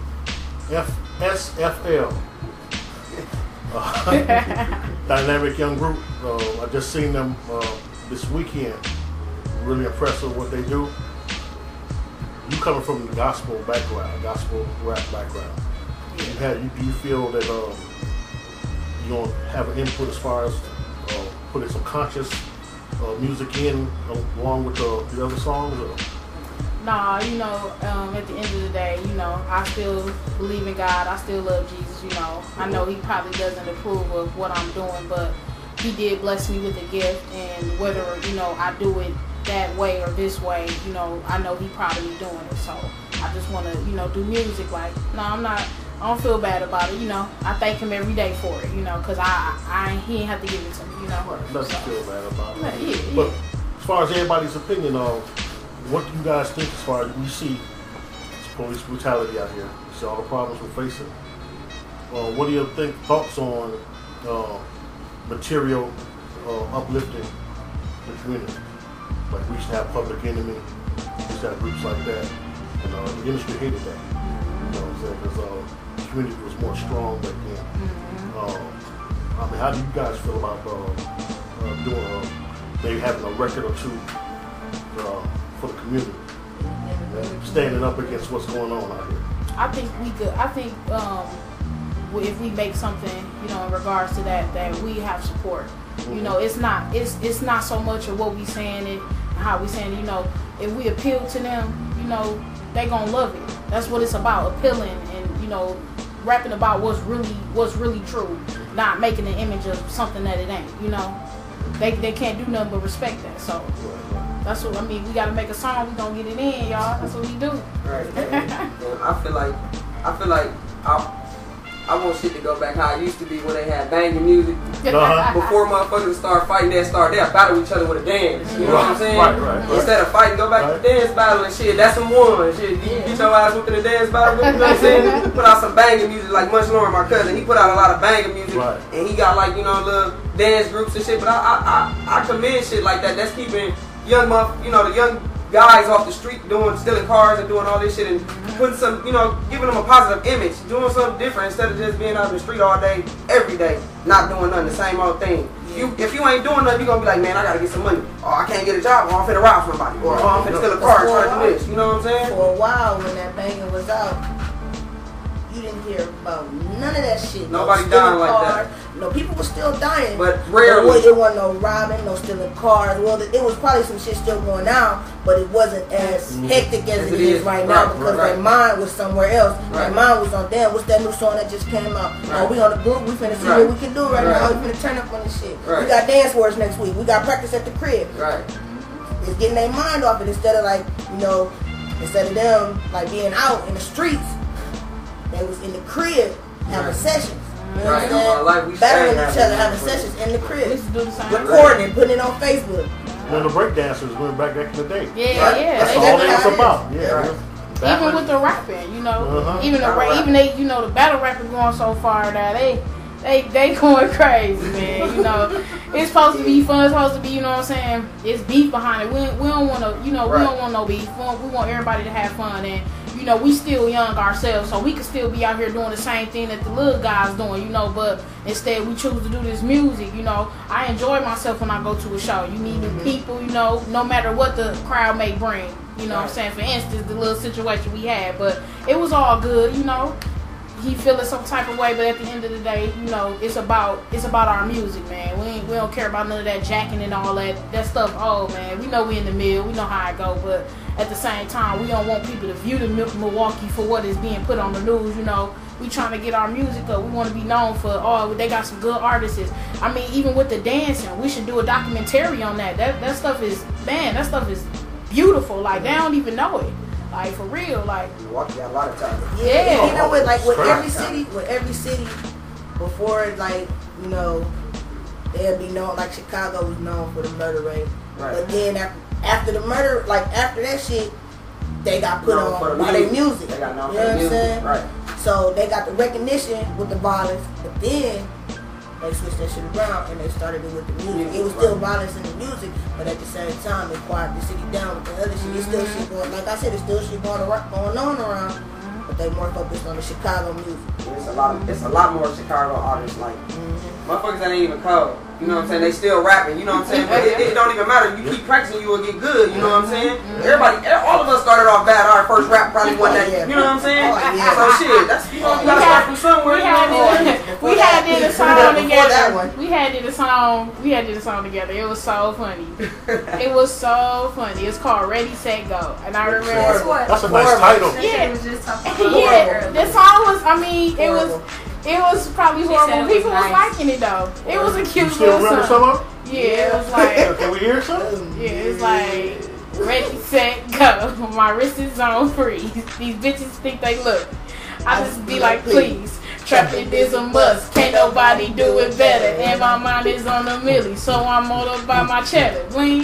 S1: SFL. Dynamic young group. I just seen them this weekend. Really impressed with what they do. You coming from the gospel background, gospel rap background. Do you feel that you don't have an input as far as putting some conscious music in along with the other songs? Or?
S5: Nah, at the end of the day, I still believe in God. I still love Jesus, I know he probably doesn't approve of what I'm doing, but he did bless me with a gift, and whether, I do it that way or this way, I know he probably doing it. So I just want to, do music. Like, no, I don't feel bad about it, I thank him every day for it, because he ain't have to give it to me,
S1: Doesn't feel bad about it.
S5: Yeah.
S1: But as far as everybody's opinion of what do you guys think as far as we see police brutality out here? We see all the problems we're facing. What do you think thoughts on material uplifting the community? Like we used to have Public Enemy, we used to have groups like that, and the industry hated that. You know what I'm saying? Because the community was more strong back then. How do you guys feel about doing maybe having a record or two for the community, standing up against what's going on out here?
S5: I think we could. I think if we make something, in regards to that we have support. It's not so much of what we saying it, how we saying it. If we appeal to them, they gonna love it. That's what it's about, appealing and rapping about what's really true, not making an image of something that it ain't. They can't do nothing but respect that. So that's what I mean. We gotta make a song. We gonna get it in, y'all. That's what we do.
S2: Right. I feel like I want shit to go back how it used to be when they had banging music. Before motherfuckers start fighting, they'll battle each other with a dance. You know what I'm saying?
S1: Right.
S2: Instead of fighting, go back to the dance battle and shit. That's some one. Shit, you get your ass whooped in the dance battle. You know what I'm saying? Put out some banging music like Munch Lauren, my cousin. He put out a lot of banging music, and he got like little dance groups and shit. But I commend shit like that. That's keeping young the young guys off the street stealing cars and doing all this shit and putting some, giving them a positive image, doing something different instead of just being out in the street all day, every day, not doing nothing, the same old thing. If you ain't doing nothing, you're going to be like, man, I got to get some money. Or I can't get a job, or I'm finna rob somebody. Or I'm finna steal a car and try to do this. You know what I'm saying?
S7: For a while, when that banging was out, you didn't hear about none of that shit.
S2: Nobody dying like that.
S7: No, people were still dying.
S2: But rarely.
S7: There wasn't no robbing, no stealing cars. Well, it was probably some shit still going on, but it wasn't as hectic as it is right now because their mind was somewhere else. Their mind was on, damn, what's that new song that just came out? Oh, we on the group, we finna see what we can do right now. We finna turn up on this shit. We got dance words next week. We got practice at the crib. It's getting their mind off it instead of like, instead of them like being out in the streets. They was in the crib having sessions. You know what I'm saying? Battling each other, having sessions in the crib. Recording and putting it on Facebook.
S1: The breakdancers went back in the day.
S5: Yeah.
S1: That's all they was about.
S5: Even with the rapping, even they, the battle rapping going so far now, they going crazy, man. It's supposed to be fun. It's supposed to be, it's beef behind it. We don't want to, we don't want no beef. We want everybody to have fun and. We still young ourselves, so we can still be out here doing the same thing that the little guys doing, but instead we choose to do this music, I enjoy myself when I go to a show. You meet new people, no matter what the crowd may bring, what I'm saying? For instance, the little situation we had, but it was all good, He feeling some type of way, but at the end of the day, it's about our music, man. We don't care about none of that jacking and all that stuff. Oh man, we know we in the mill, we know how it go, but at the same time, we don't want people to view the Milwaukee for what is being put on the news, We trying to get our music up. We want to be known for, oh, they got some good artists. I mean, even with the dancing, we should do a documentary on that. That stuff is, man, that stuff is beautiful. Like, they don't even know it. Like, for real, like.
S8: Milwaukee got a lot of talent.
S7: Yeah, you know, with every city, before, like, you know, they'll be known, like Chicago was known for the murder rate. Right. But then after the murder, like, after that shit, they got put on by their music.
S8: They got known
S7: you know what I'm saying?
S8: Right.
S7: So they got the recognition with the violence, but then they switched that shit around and they started it with the music. It was still violence in the music, but at the same time, it quieted the city down with the other shit. It's still shit going, like I said, it's still shit going on around, but they more focused on the Chicago music.
S8: It's a lot more Chicago artists, like, motherfuckers that ain't even cold. You know what I'm saying? They still rapping, you know what I'm saying? But it don't even matter. You keep practicing, you will get good, you know what I'm saying? All of us started off bad. Our first rap probably wasn't that, you know what I'm saying? So shit, that's, you gotta start from somewhere.
S5: We had did a song together. We had did a song together. It was so funny. It was so funny. It's called Ready, Set, Go. And I remember.
S1: That's a nice title.
S5: Yeah. The song was, I mean, it was probably horrible. People was liking it though. It was a cute little song.
S1: Some of it?
S5: Yeah, it was like.
S1: Can we hear some?
S5: Yeah, it's like ready, set, go. My wrist is on freeze. These bitches think they look. I just be like, please. Trapping is a must. Can't nobody do it better. And my mind is on a milli, so I'm all up by my cheddar. Bling.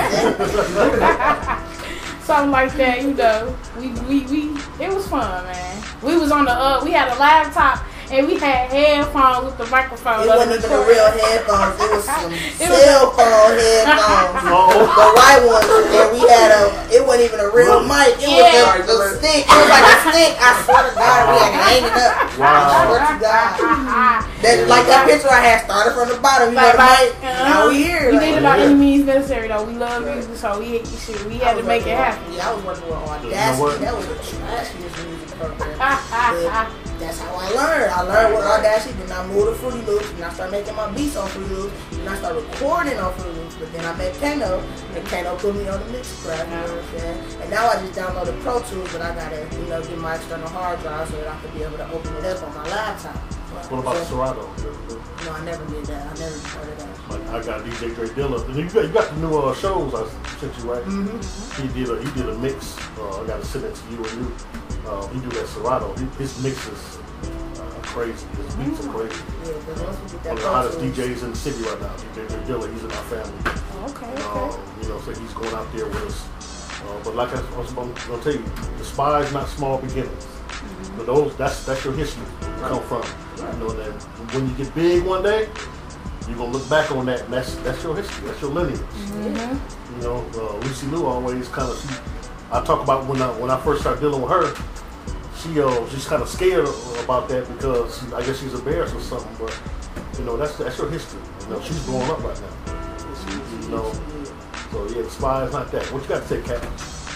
S5: Something like that, you know. It was fun, man. We was on we had a laptop. And we had headphones with the microphone.
S7: It wasn't even the real headphones. It was some cell phone headphones. The white ones. And we had it wasn't even a real mic. It was just a stick. It was like a stick. I swear to God, we had to hang it up.
S1: Wow.
S7: I swear to God. Like that picture I had started from the bottom. You know the mic. Now we here.
S5: We did it by any means necessary though. We love music, so we had to make it happen.
S7: Yeah, I was working with Audacity. That was the trashiest music program. That's how I learned. I learned with Audacity, then I moved to Fruity Loops, and I started making my beats on Fruity Loops, and I started recording on Fruity Loops, but then I met Kano, and Kano put me on the Mixcraft, you know what I'm saying? And now I just downloaded Pro Tools, but I gotta, you know, get my external hard drive so that I can be able to open it up on my laptop.
S1: What about Serato?
S7: No, I never did that. I never heard of that.
S1: Like, I got DJ Dre Dilla. And you got the new shows I sent you, right? He did a mix. I got to send it to you and you. He do that Serato. His mix is crazy. His beats are crazy.
S7: Yeah, but once we get that
S1: One of the hottest DJs in the city right now. DJ Dre Dilla. He's in our family.
S5: Okay.
S1: You know, so he's going out there with us. But like I was going to tell you, despise not small beginnings. But that's your history. You come from. You know that when you get big one day, you're gonna look back on that, and that's your history. That's your lineage. You know, Lucy Liu always kind of. I talk about when I first started dealing with her. She's kind of scared about that because I guess she's embarrassed or something. But you know, that's your history. You know, she's growing up right now. You know, so yeah, despise not that. What you got to say, Kat?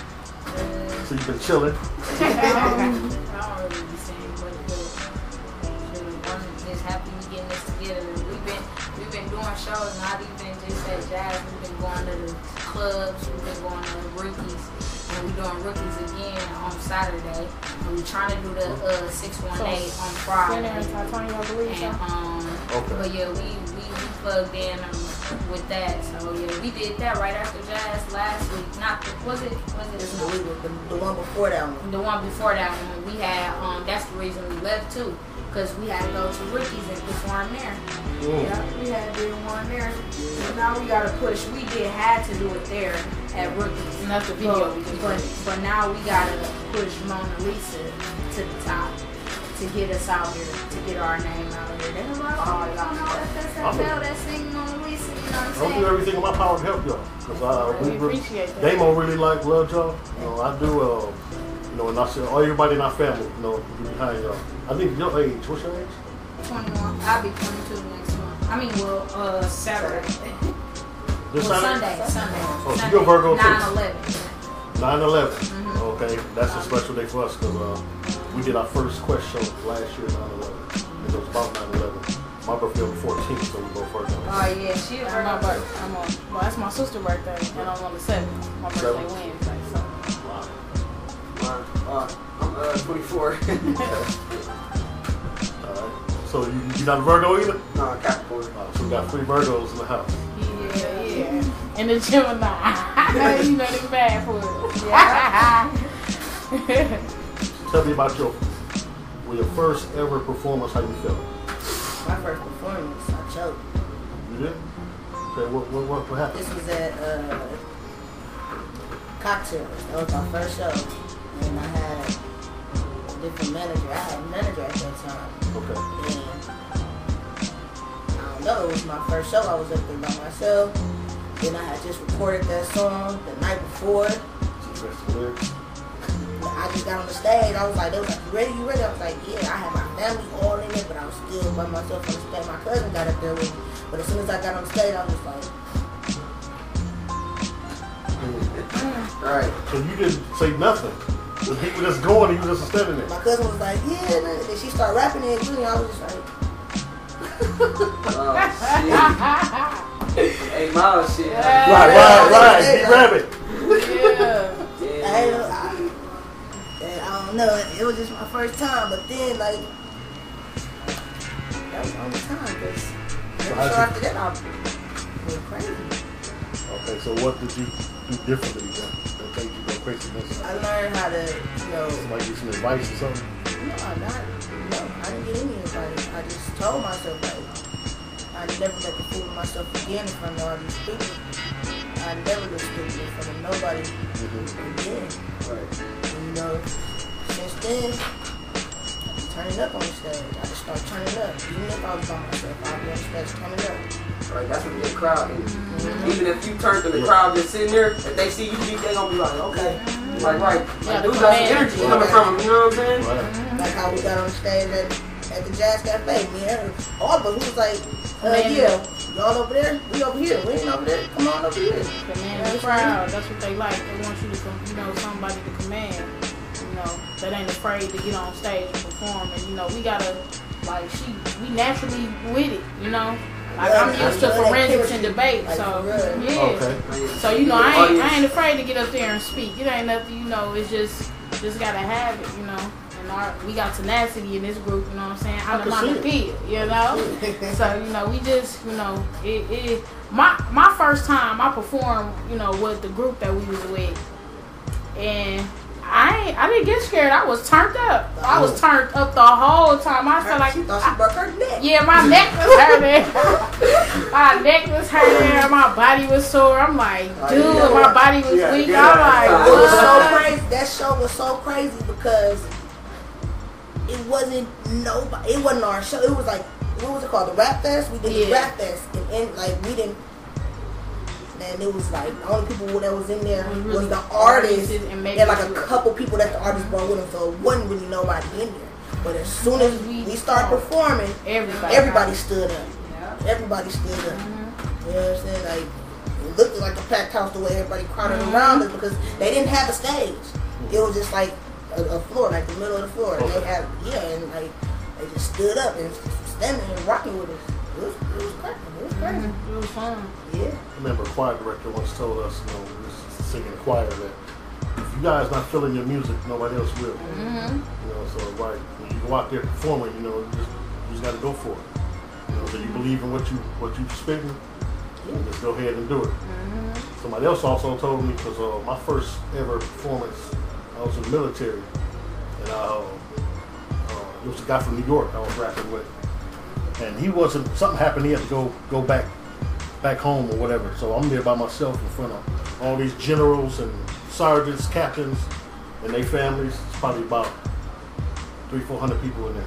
S1: So you've been chilling.
S6: I don't really be saying much, but I'm just happy we getting this together. We've been doing shows, not even just at Jazz. We've been going to the clubs, we've been going to Rookies, and we're doing Rookies again on Saturday. And we're trying to do the 618 on Friday. But yeah, we plugged in with that. So yeah, we did that right after Jazz last week. Was it
S7: the one before that one?
S6: The one before that one. We had that's the reason we left too, because we had to go to Rookies and just weren't there. Yeah, we had to do one there. So now we gotta push. We had to do it there at Rookies.
S5: And that's the video.
S6: But now we gotta push Mona Lisa to the top to get us out here, to get our name out here. They're like, oh, y'all know FSFL that sing Mona Lisa. You know what I'm saying?
S1: I'll do everything in my power to help y'all. Because
S5: we appreciate that.
S1: Damo really love y'all. You know, I do, you know, and I said, everybody in our family, you know, be behind y'all. I think your age, what's your age?
S6: 21. I'll be 22 next month. I mean, Saturday.
S1: This
S6: Sunday.
S1: Oh, so you're Virgo too?
S6: 9/11.
S1: 9/11. Okay, that's a special day for us because we did our first Quest show last year, 9/11. It was about 9/11. My birthday on the 14th, so we both Virgo.
S6: Oh yeah, she a Virgo.
S5: Well, that's my sister's birthday, and I'm on the 7th. My birthday Wednesday, so.
S8: Wow. I'm 24.
S1: So you not a Virgo either?
S8: No, Capricorn.
S1: So we got 3 Virgos in the house.
S5: Yeah. And the Gemini. You know they bad for it.
S1: Tell me about your first ever performance. How you feeling?
S7: My first performance, I choked.
S1: You did? Okay, what happened?
S7: This was at Cocktails. That was my first show. And I had a different manager. I had a manager at that time.
S1: Okay.
S7: And I don't know, it was my first show. I was up there by myself. Then I had just recorded that song the night before. I just got on the stage. I was like, they was like, you ready? You ready? I was like, yeah. I had my family all in it, but I was still by myself on the stage. My cousin got up there with me. But as soon as I got on the stage, I was just like,
S8: Right.
S1: So you didn't say nothing. The people just going and you just standing there.
S7: my cousin was like, yeah. And then she started rapping and I was just like,
S8: Oh, shit. 8 Mile shit.
S1: Right. Big rabbit.
S5: Yeah.
S7: I don't know. It was just my first time, but then like that was the only time because after that I went crazy.
S1: Okay, so what did you do differently that made you go crazy?
S7: I learned how to,
S1: Somebody give some advice or something?
S7: no, I didn't get any advice. I just told myself like I never let the fool of myself again in front of all these people. I never look stupid in front of nobody again.
S1: Right.
S7: And, since then, I be turning up on the stage. I just start turning up. Even if I was by myself, I'll be on the stage turning up.
S8: Right, that's what the crowd is. Even if you turn to the crowd just sitting there, if they see you beat, they gonna be like, okay. Like, right. Like, dude got some energy coming from him, you know what I'm saying?
S1: Right.
S7: Like how we got on the stage at the Jazz Cafe. Me and her, all of us, we was like, yeah, y'all over there, we over here. We ain't over there. Come on over here.
S5: Command the crowd. That's what they like. They want you to, somebody to command. That ain't afraid to get on stage and perform. And we gotta, we naturally with it. Like I'm used to forensics and debate. So yeah.
S1: Okay.
S5: So I ain't afraid to get up there and speak. It ain't nothing. It's just gotta have it. And we got tenacity in this group. You know what I'm saying? Out of my field. So we just my first time I performed. With the group that we was with, and I didn't get scared. I was turned up. I was turned up the whole time. I felt like
S7: she thought she broke her neck.
S5: Yeah, my neck was hurting. My neck was hurting. My body was sore. I'm like, dude, my body was weak. I'm like,
S7: it was so crazy. That show was so crazy because it wasn't nobody. It wasn't our show. It was like, what was it called? The Rap Fest. We did the Rap Fest, and we didn't. And it was like the only people that was in there was the artists and like a couple people that the artists brought with them, so it wasn't really nobody in there. But as soon as we started performing, everybody stood up. Everybody stood up. You know what I'm saying? Like it looked like a packed house the way everybody crowded around us because they didn't have a stage. It was just like a floor, like the middle of the floor. And they had and like they just stood up and standing and rocking with us. It was cracking. It was crazy.
S5: It was fun.
S7: Yeah.
S1: I remember a choir director once told us, we was singing the choir, that if you guys not feeling your music, nobody else will. So when you go out there performing, you just got to go for it. So you believe in what you spitting, just go ahead and do it. Somebody else also told me, because my first ever performance, I was in the military, and it was a guy from New York I was rapping with. And he wasn't, something happened, he had to go back home or whatever. So I'm there by myself in front of all these generals and sergeants, captains, and their families. It's probably about 300-400 people in there.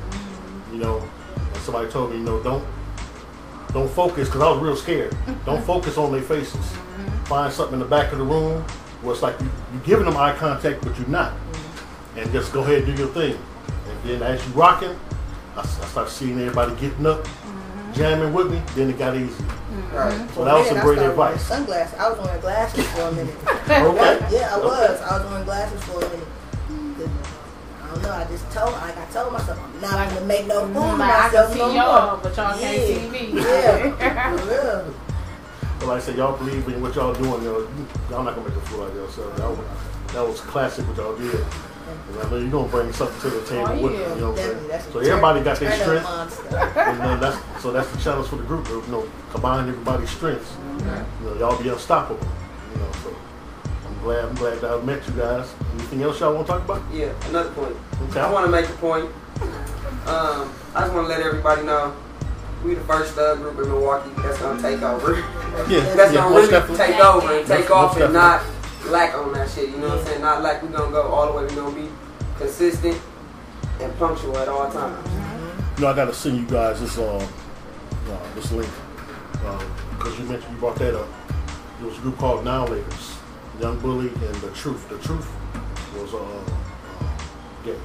S1: And somebody told me, don't focus, because I was real scared. Don't focus on their faces. Find something in the back of the room where it's like you're giving them eye contact, but you're not. And just go ahead and do your thing. And then as you rocking, I started seeing everybody getting up, jamming with me. Then it got easy.
S7: Right.
S1: So that was some great advice.
S7: Sunglasses. I was wearing glasses for a minute.
S1: Okay.
S7: Yeah, I was. I was wearing glasses for a minute. I don't know. I told myself I'm not gonna make no fool of myself.
S5: I can see y'all, but y'all can't see me.
S7: Yeah, for real.
S1: But like I said, y'all believe in what y'all doing. Y'all not gonna make a fool out of yourself. That was classic what y'all did. And I know you're gonna bring something to the table with you. You know what I'm
S7: Definitely, that's
S1: saying?
S7: a
S1: So everybody got their
S7: turn up
S1: strength.
S7: monster.
S1: And then that's the challenge for the group. You know, combine everybody's strengths. You know, y'all be unstoppable. You know, so I'm glad that I met you guys. Anything else y'all want to talk about?
S8: Yeah, another point.
S1: Okay.
S8: I want to make a point. I just want to let everybody know we the first thug group in Milwaukee that's gonna take over. That's gonna
S1: most
S8: really
S1: definitely.
S8: take over and take
S1: Most
S8: off and not
S1: definitely.
S8: lack on that shit. You know what I'm saying? Not like we gonna go all the way. We gonna be consistent and punctual at all times.
S1: You know, I got to send you guys this link because you mentioned you brought that up. There was a group called Now Lakers, Young Bully and The Truth. The Truth was gay,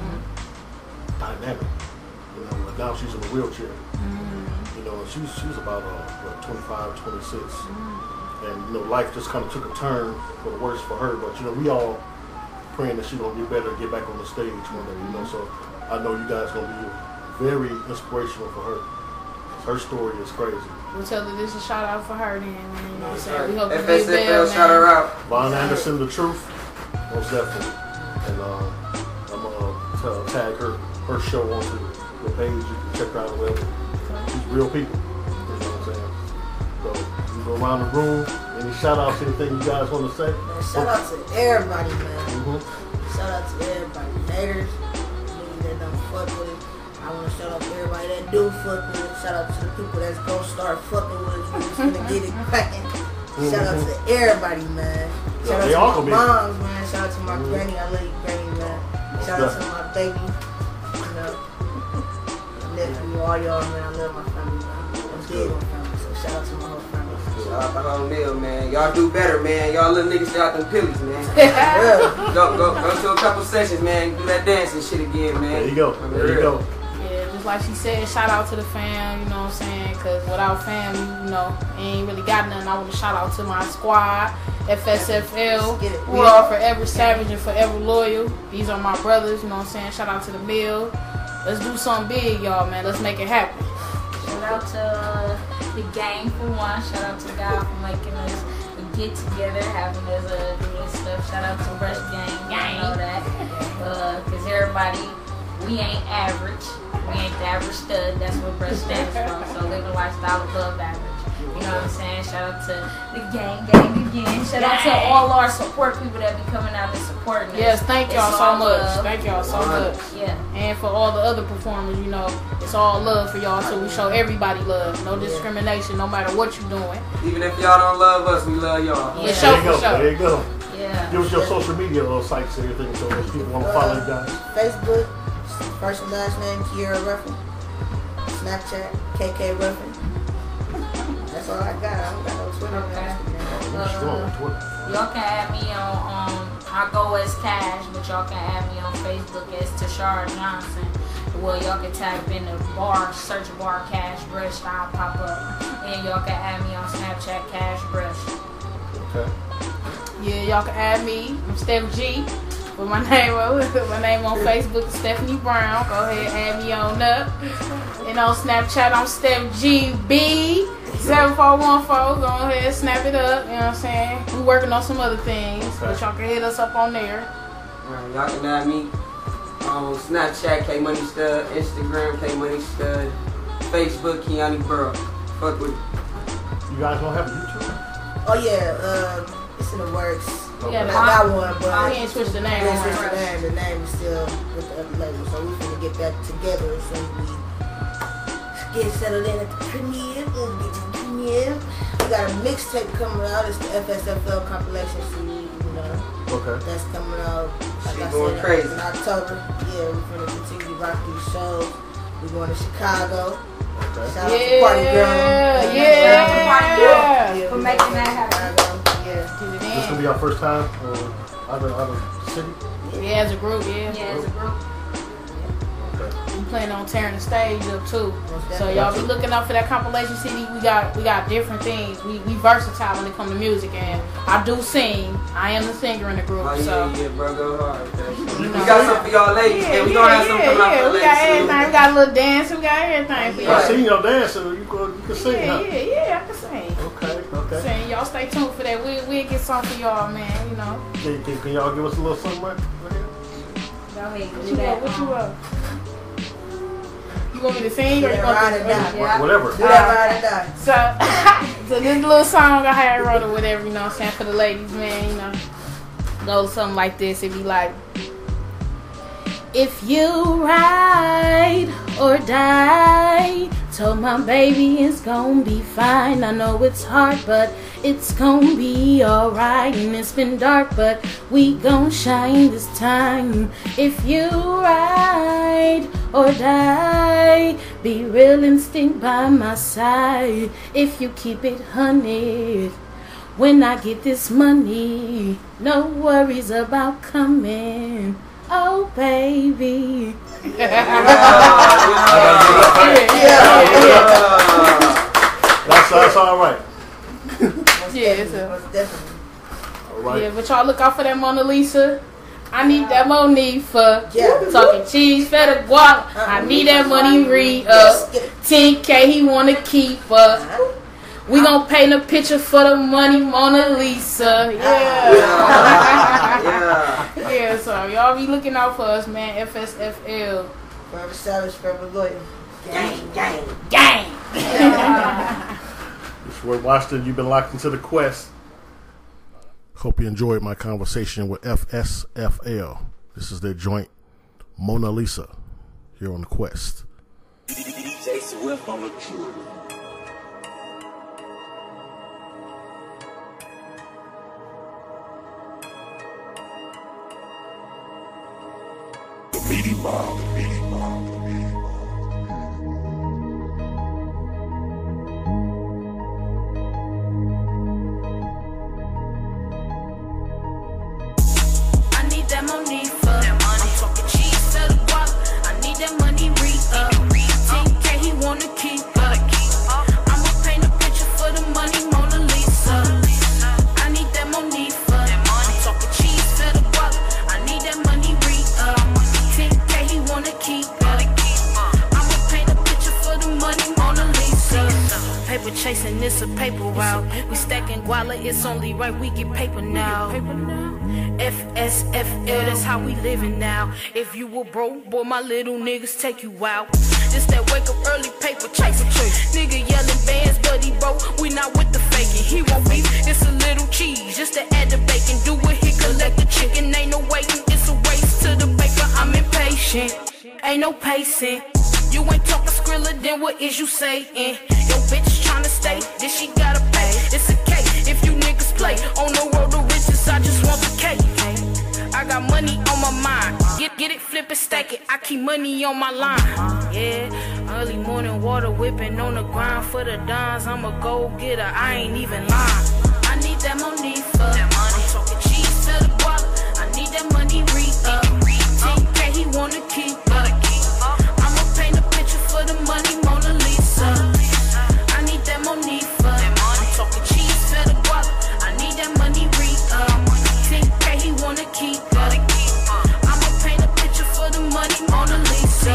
S1: dynamic. You know, but now she's in a wheelchair. You know, and she's about 25, 26, and you know, life just kind of took a turn for the worse for her. But you know, we all praying that she's gonna get better, get back on the stage one day. You know, so I know you guys gonna be very inspirational for her. Her story is crazy.
S5: We'll tell her this is a shout out for her then, man. You know what I'm saying? We hope you do
S8: FSFL,
S5: well,
S8: shout her
S5: man.
S8: out.
S1: Von Anderson, The Truth, most definitely. And I'm gonna tag her show onto the page. You can check her out on the web. She's real people. You know what I'm saying? So we go around the room. Any shout outs, anything you guys want to say?
S7: Man, shout out to everybody, man.
S1: Mm-hmm.
S7: Shout out to everybody. Haters, niggas that don't fuck with it. I want to shout out to everybody that do fuck with it. Shout out to the people that's gonna start fucking with it. We just gonna get it cracking. Shout out to everybody, man. Shout
S1: They all
S7: out to
S1: gonna
S7: my
S1: be-
S7: moms, man. Shout out to my granny. I love you, granny, man. Shout out to my baby. You know, nephew, all y'all, man. I love my family, man. I'm big on family, so shout out to my whole family.
S8: Shout out the whole meal, man. Y'all do better, man. Y'all little niggas stay out them pillies, man.
S7: Yeah.
S8: Go to a couple sessions, man. Do that dancing shit again, man.
S1: There you go. There you go.
S5: Yeah, just like she said, shout out to the fam, you know what I'm saying? Because without fam, you know, ain't really got nothing. I want to shout out to my squad, FSFL.
S7: Get it.
S5: We're all forever savage and forever loyal. These are my brothers, you know what I'm saying? Shout out to the mill. Let's do something big, y'all, man. Let's make it happen.
S6: Shout out to the gang for one. Shout out to God for making us get together, having us do this stuff. Shout out to Brush Gang. I know that. Because everybody, we ain't average. We ain't the average stud. That's what Brush stands for. So live a lifestyle above average. You know what I'm saying? Shout out to the gang again. Shout out to all our support people that be coming out and supporting us.
S5: Yes, thank y'all
S6: It's
S5: so
S6: all
S5: much.
S6: love.
S5: Thank y'all so much.
S6: Yeah.
S5: And for all the other performers, you know, it's all love for y'all. So we show everybody love. No discrimination, no matter what you're doing.
S8: Even if y'all don't love us, we love y'all.
S5: Yeah.
S1: There you go.
S5: For sure.
S1: There you go.
S6: Yeah.
S1: Give us your social media sites and everything so if people want to follow you guys.
S7: Facebook, first and last name, Kiera Ruffin. Snapchat, KK Ruffin. That's all I got. I don't got no Twitter or
S6: Okay.
S7: Instagram.
S1: What you doing on Twitter?
S6: Y'all can add me on I go as Cash, but y'all can add me on Facebook as Tashara Johnson. Well, y'all can type in the bar, search bar Cash Brush, I'll pop up. And y'all can add me on Snapchat Cash Brush.
S1: Okay.
S5: Yeah, y'all can add me. I'm Steph G. With my name on Facebook is Stephanie Brown. Go ahead, add me on up. And on Snapchat, I'm Steph GB 7414. Go ahead, snap it up. You know what I'm saying? We working on some other things, but y'all can hit us up on there.
S8: Alright, y'all can add me on Snapchat, K Money Stud, Instagram, K Money Stud, Facebook, Keanu Burrow. Fuck with it.
S1: You guys don't have a YouTube?
S7: Oh yeah, it's in the works.
S5: Yeah,
S7: I got one, but
S5: we ain't switched the name.
S7: we ain't
S5: on
S7: switched
S5: it.
S7: the name. The name is still with the other label, so we finna get that together as soon as we get settled in at the premiere. We'll get to the premiere. We got a mixtape coming out. It's the FSFL compilation CD. You know,
S1: Okay.
S7: that's coming out. Like
S8: Shit
S7: I
S8: going
S7: said,
S8: crazy.
S7: in October. Yeah, we're gonna continue to rock these shows. We're going to Chicago.
S1: Okay.
S7: Shout out to Party Girl.
S5: Yeah.
S6: For making that happen.
S7: Yeah.
S5: Get it
S1: This
S5: in.
S1: gonna be our first time out of city.
S5: Yeah, as a group, yeah.
S6: Yeah, as a group.
S1: Okay.
S5: We plan on tearing the stage up too.
S7: Most
S5: So y'all be looking out for that compilation CD. We got different things. We versatile when it comes to music, and I do sing. I am the singer in the group.
S8: Oh
S5: So
S8: yeah, bro, go hard. Okay.
S5: You
S8: We
S5: know.
S8: got something for y'all ladies.
S5: yeah,
S8: we gonna have something coming out for the
S5: We got
S8: ladies.
S5: everything. We got a little dance. We got everything for
S1: I
S5: y'all.
S1: seen your dance, so you can sing,
S5: Yeah,
S1: huh?
S5: yeah, I can sing.
S1: Okay.
S5: Sing. Y'all stay tuned for that. We'll get something for y'all, man. You know.
S1: Can y'all give us a little something right here?
S6: Go ahead,
S5: What
S6: do
S5: you
S6: that.
S5: up? What you up? You want me to sing or you
S7: Ride
S5: want
S7: or
S5: to
S7: die.
S6: Yeah.
S1: Whatever.
S7: Do that ride or die.
S5: So this little song I had wrote or whatever, you know what I'm saying, for the ladies, man, you know, goes something like this. It be like, if you ride or die, told my baby it's gonna be fine. I know it's hard, but it's gonna be alright. And it's been dark, but we gon' shine this time. If you ride or die, be real and stick by my side. If you keep it 100, when I get this money, no worries about coming. Oh, baby.
S1: That's all right.
S5: Yeah, so.
S7: Most definitely.
S1: All right.
S5: Yeah, but y'all look out for that Mona Lisa. I need that Monifa.
S7: Yeah.
S5: Talking cheese, feta guac. I need that money re-up. 10K he wanna keep up. We gon' paint a picture for the money, Mona Lisa. Yeah. Yeah, so y'all be looking out for us, man. FSFL.
S7: Forever savage, forever loyal. Gang, gang.
S5: Gang.
S1: It's Word Washington. You've been locked into the quest. Hope you enjoyed my conversation with FSFL. This is their joint Mona Lisa here on the quest.
S9: DJ Swift on the truth. The meaty mob, the meaty mob, the meaty mob.
S10: I need that money for that money. I'm talking cheese to the guap. I need that money re-up. 10K he wanna keep up. I'ma paint a picture for the money, Mona Lisa. I need that money for that money. I'm talking cheese to the guap. I need that money re-up. 10K he wanna keep up. I'ma paint a picture for the money, Mona Lisa. Paper chasing, it's a paper route. We stacking guala, it's only right we get paper now. FSFL, that's how we living now. If you were broke, boy, my little niggas take you out. This that wake up early paper chasing. Nigga yelling bands, but he broke. We not with the faking. He won't beef, it's a little cheese. Just to add the bacon. Do it, he collect the chicken. Ain't no waiting, it's a race to the paper. I'm impatient, ain't no pacing. You ain't talking Skrilla, then what is you saying? Yo, bitch tryna stay, then she gotta pay. It's a cake if you niggas play. On the road to riches, I just want the cake. I got money on my mind. Get it, flip it, stack it. I keep money on my line. Yeah, early morning water whipping on the grind for the dons. I'm a go-getter, I ain't even lying. I need that money for that money. I'm talking cheese to the guap. I need that money re-up. 10K he wanna keep up. I'ma paint a picture for the money, Mona Lisa. I need that money for that money. I'm talking cheese to the guap. I need that money re-up. 10K he wanna keep up. I'ma paint a picture for the money, Mona Lisa.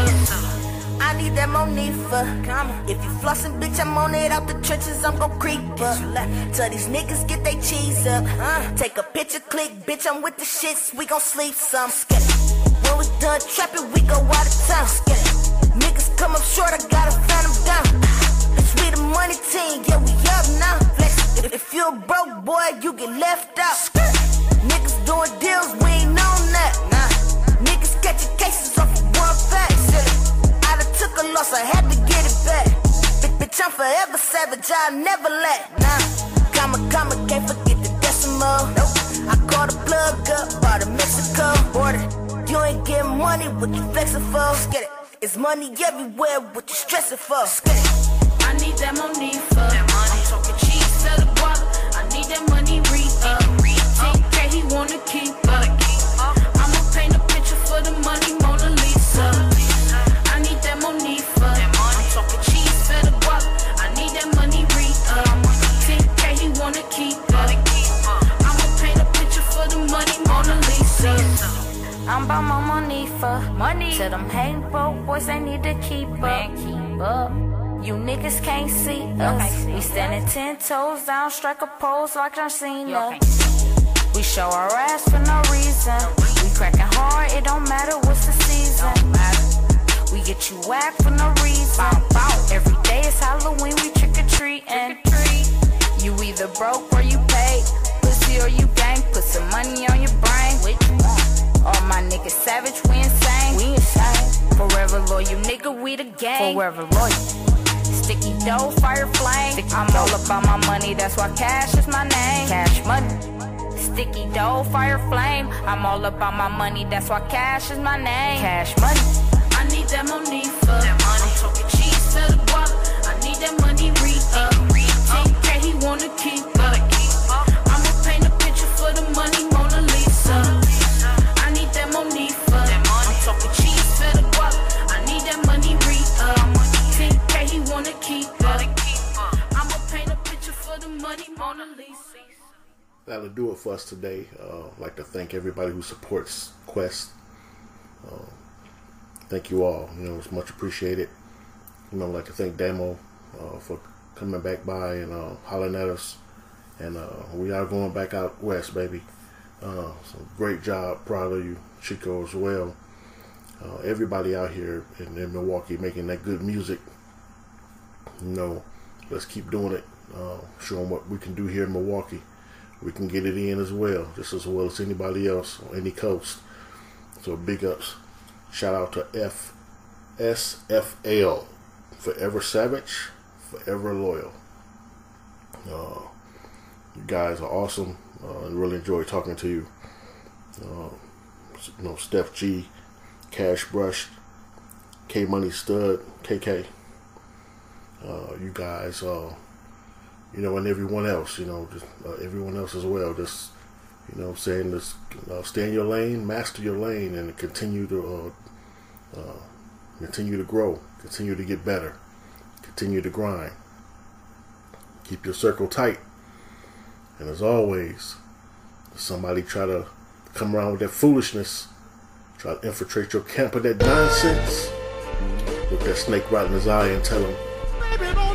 S11: I need that Monifa. If you flossing, bitch, I'm on it out the trenches, I'm gon' creep up. Tell these niggas get they cheese up. Take a picture, click, bitch, I'm with the shits, we gon' sleep some. When we done trapping, we go out of town. Niggas come up short, I gotta fan them down. Bitch, we the money team, yeah, we up now. If you a broke boy, you get left out. Niggas doing deals, we ain't on that. Niggas catching cases off of one fact. I done took a loss, I had to get it back. Bitch, I'm forever savage, I'll never let. Comma, can't forget the decimal. I call the plug up, bought a Mexico border. You ain't getting money, what you flexing for? It's money everywhere, what you stressing for?
S10: I need that money for that money. I'm talking cheese to the guap. I need that money re-up. 10K he wanna keep up. I'ma paint a picture for the money, Mona Lisa. I need that money for that money. I'm talking cheese to the guap. I need that money re-up. 10K he wanna keep up. I'ma paint a picture for the money, Mona Lisa.
S6: I'm about my money for money. To them hating broke boys, they need to keep up. Keep up. You niggas can't see us. We standing 10 toes down, strike a pose like John Cena.
S11: We show our ass for no reason. We cracking hard, it don't matter what's the season. We get you whacked for no reason. Every day is Halloween, we trick or treating. You either broke or you paid. Pussy or you gang, put some money on your brain. All my niggas savage, we insane. Forever loyal, nigga, we the gang. Forever loyal. Sticky dough, fire flame. I'm all about my money, that's why cash is my name. Cash money. Sticky dough, fire flame. I'm all about my money, that's why cash is my name. Cash money.
S10: I need that money for that money. I'm talking cheese to the guap. I need that money re-up. 10K he wanna keep up. I'ma paint a picture for the money, Mona Lisa. I need that money for that money. I'm talking cheese to the guap. I need that money re-up. 10K he wanna keep up. I'ma paint a picture for the money, Mona Lisa.
S1: That'll do it for us today. I'd like to thank everybody who supports Quest. Thank you all. It's much appreciated. I'd like to thank Damo for coming back by and hollering at us. And we are going back out west, baby. So great job. Proud of you, Chico, as well. Everybody out here in Milwaukee making that good music. Let's keep doing it. Show them what we can do here in Milwaukee. We can get it in as well, just as well as anybody else on any coast. So big ups. Shout out to FSFL. Forever Savage, Forever Loyal. You guys are awesome. I really enjoy talking to you. Steph G, Cash Brush, K Money Stud, KK. You guys, and everyone else, just everyone else as well. Just, saying this, stay in your lane, master your lane, and continue to grow, continue to get better, continue to grind. Keep your circle tight. And as always, if somebody try to come around with that foolishness, try to infiltrate your camp with that nonsense, look that snake right in his eye and tell him, "Baby,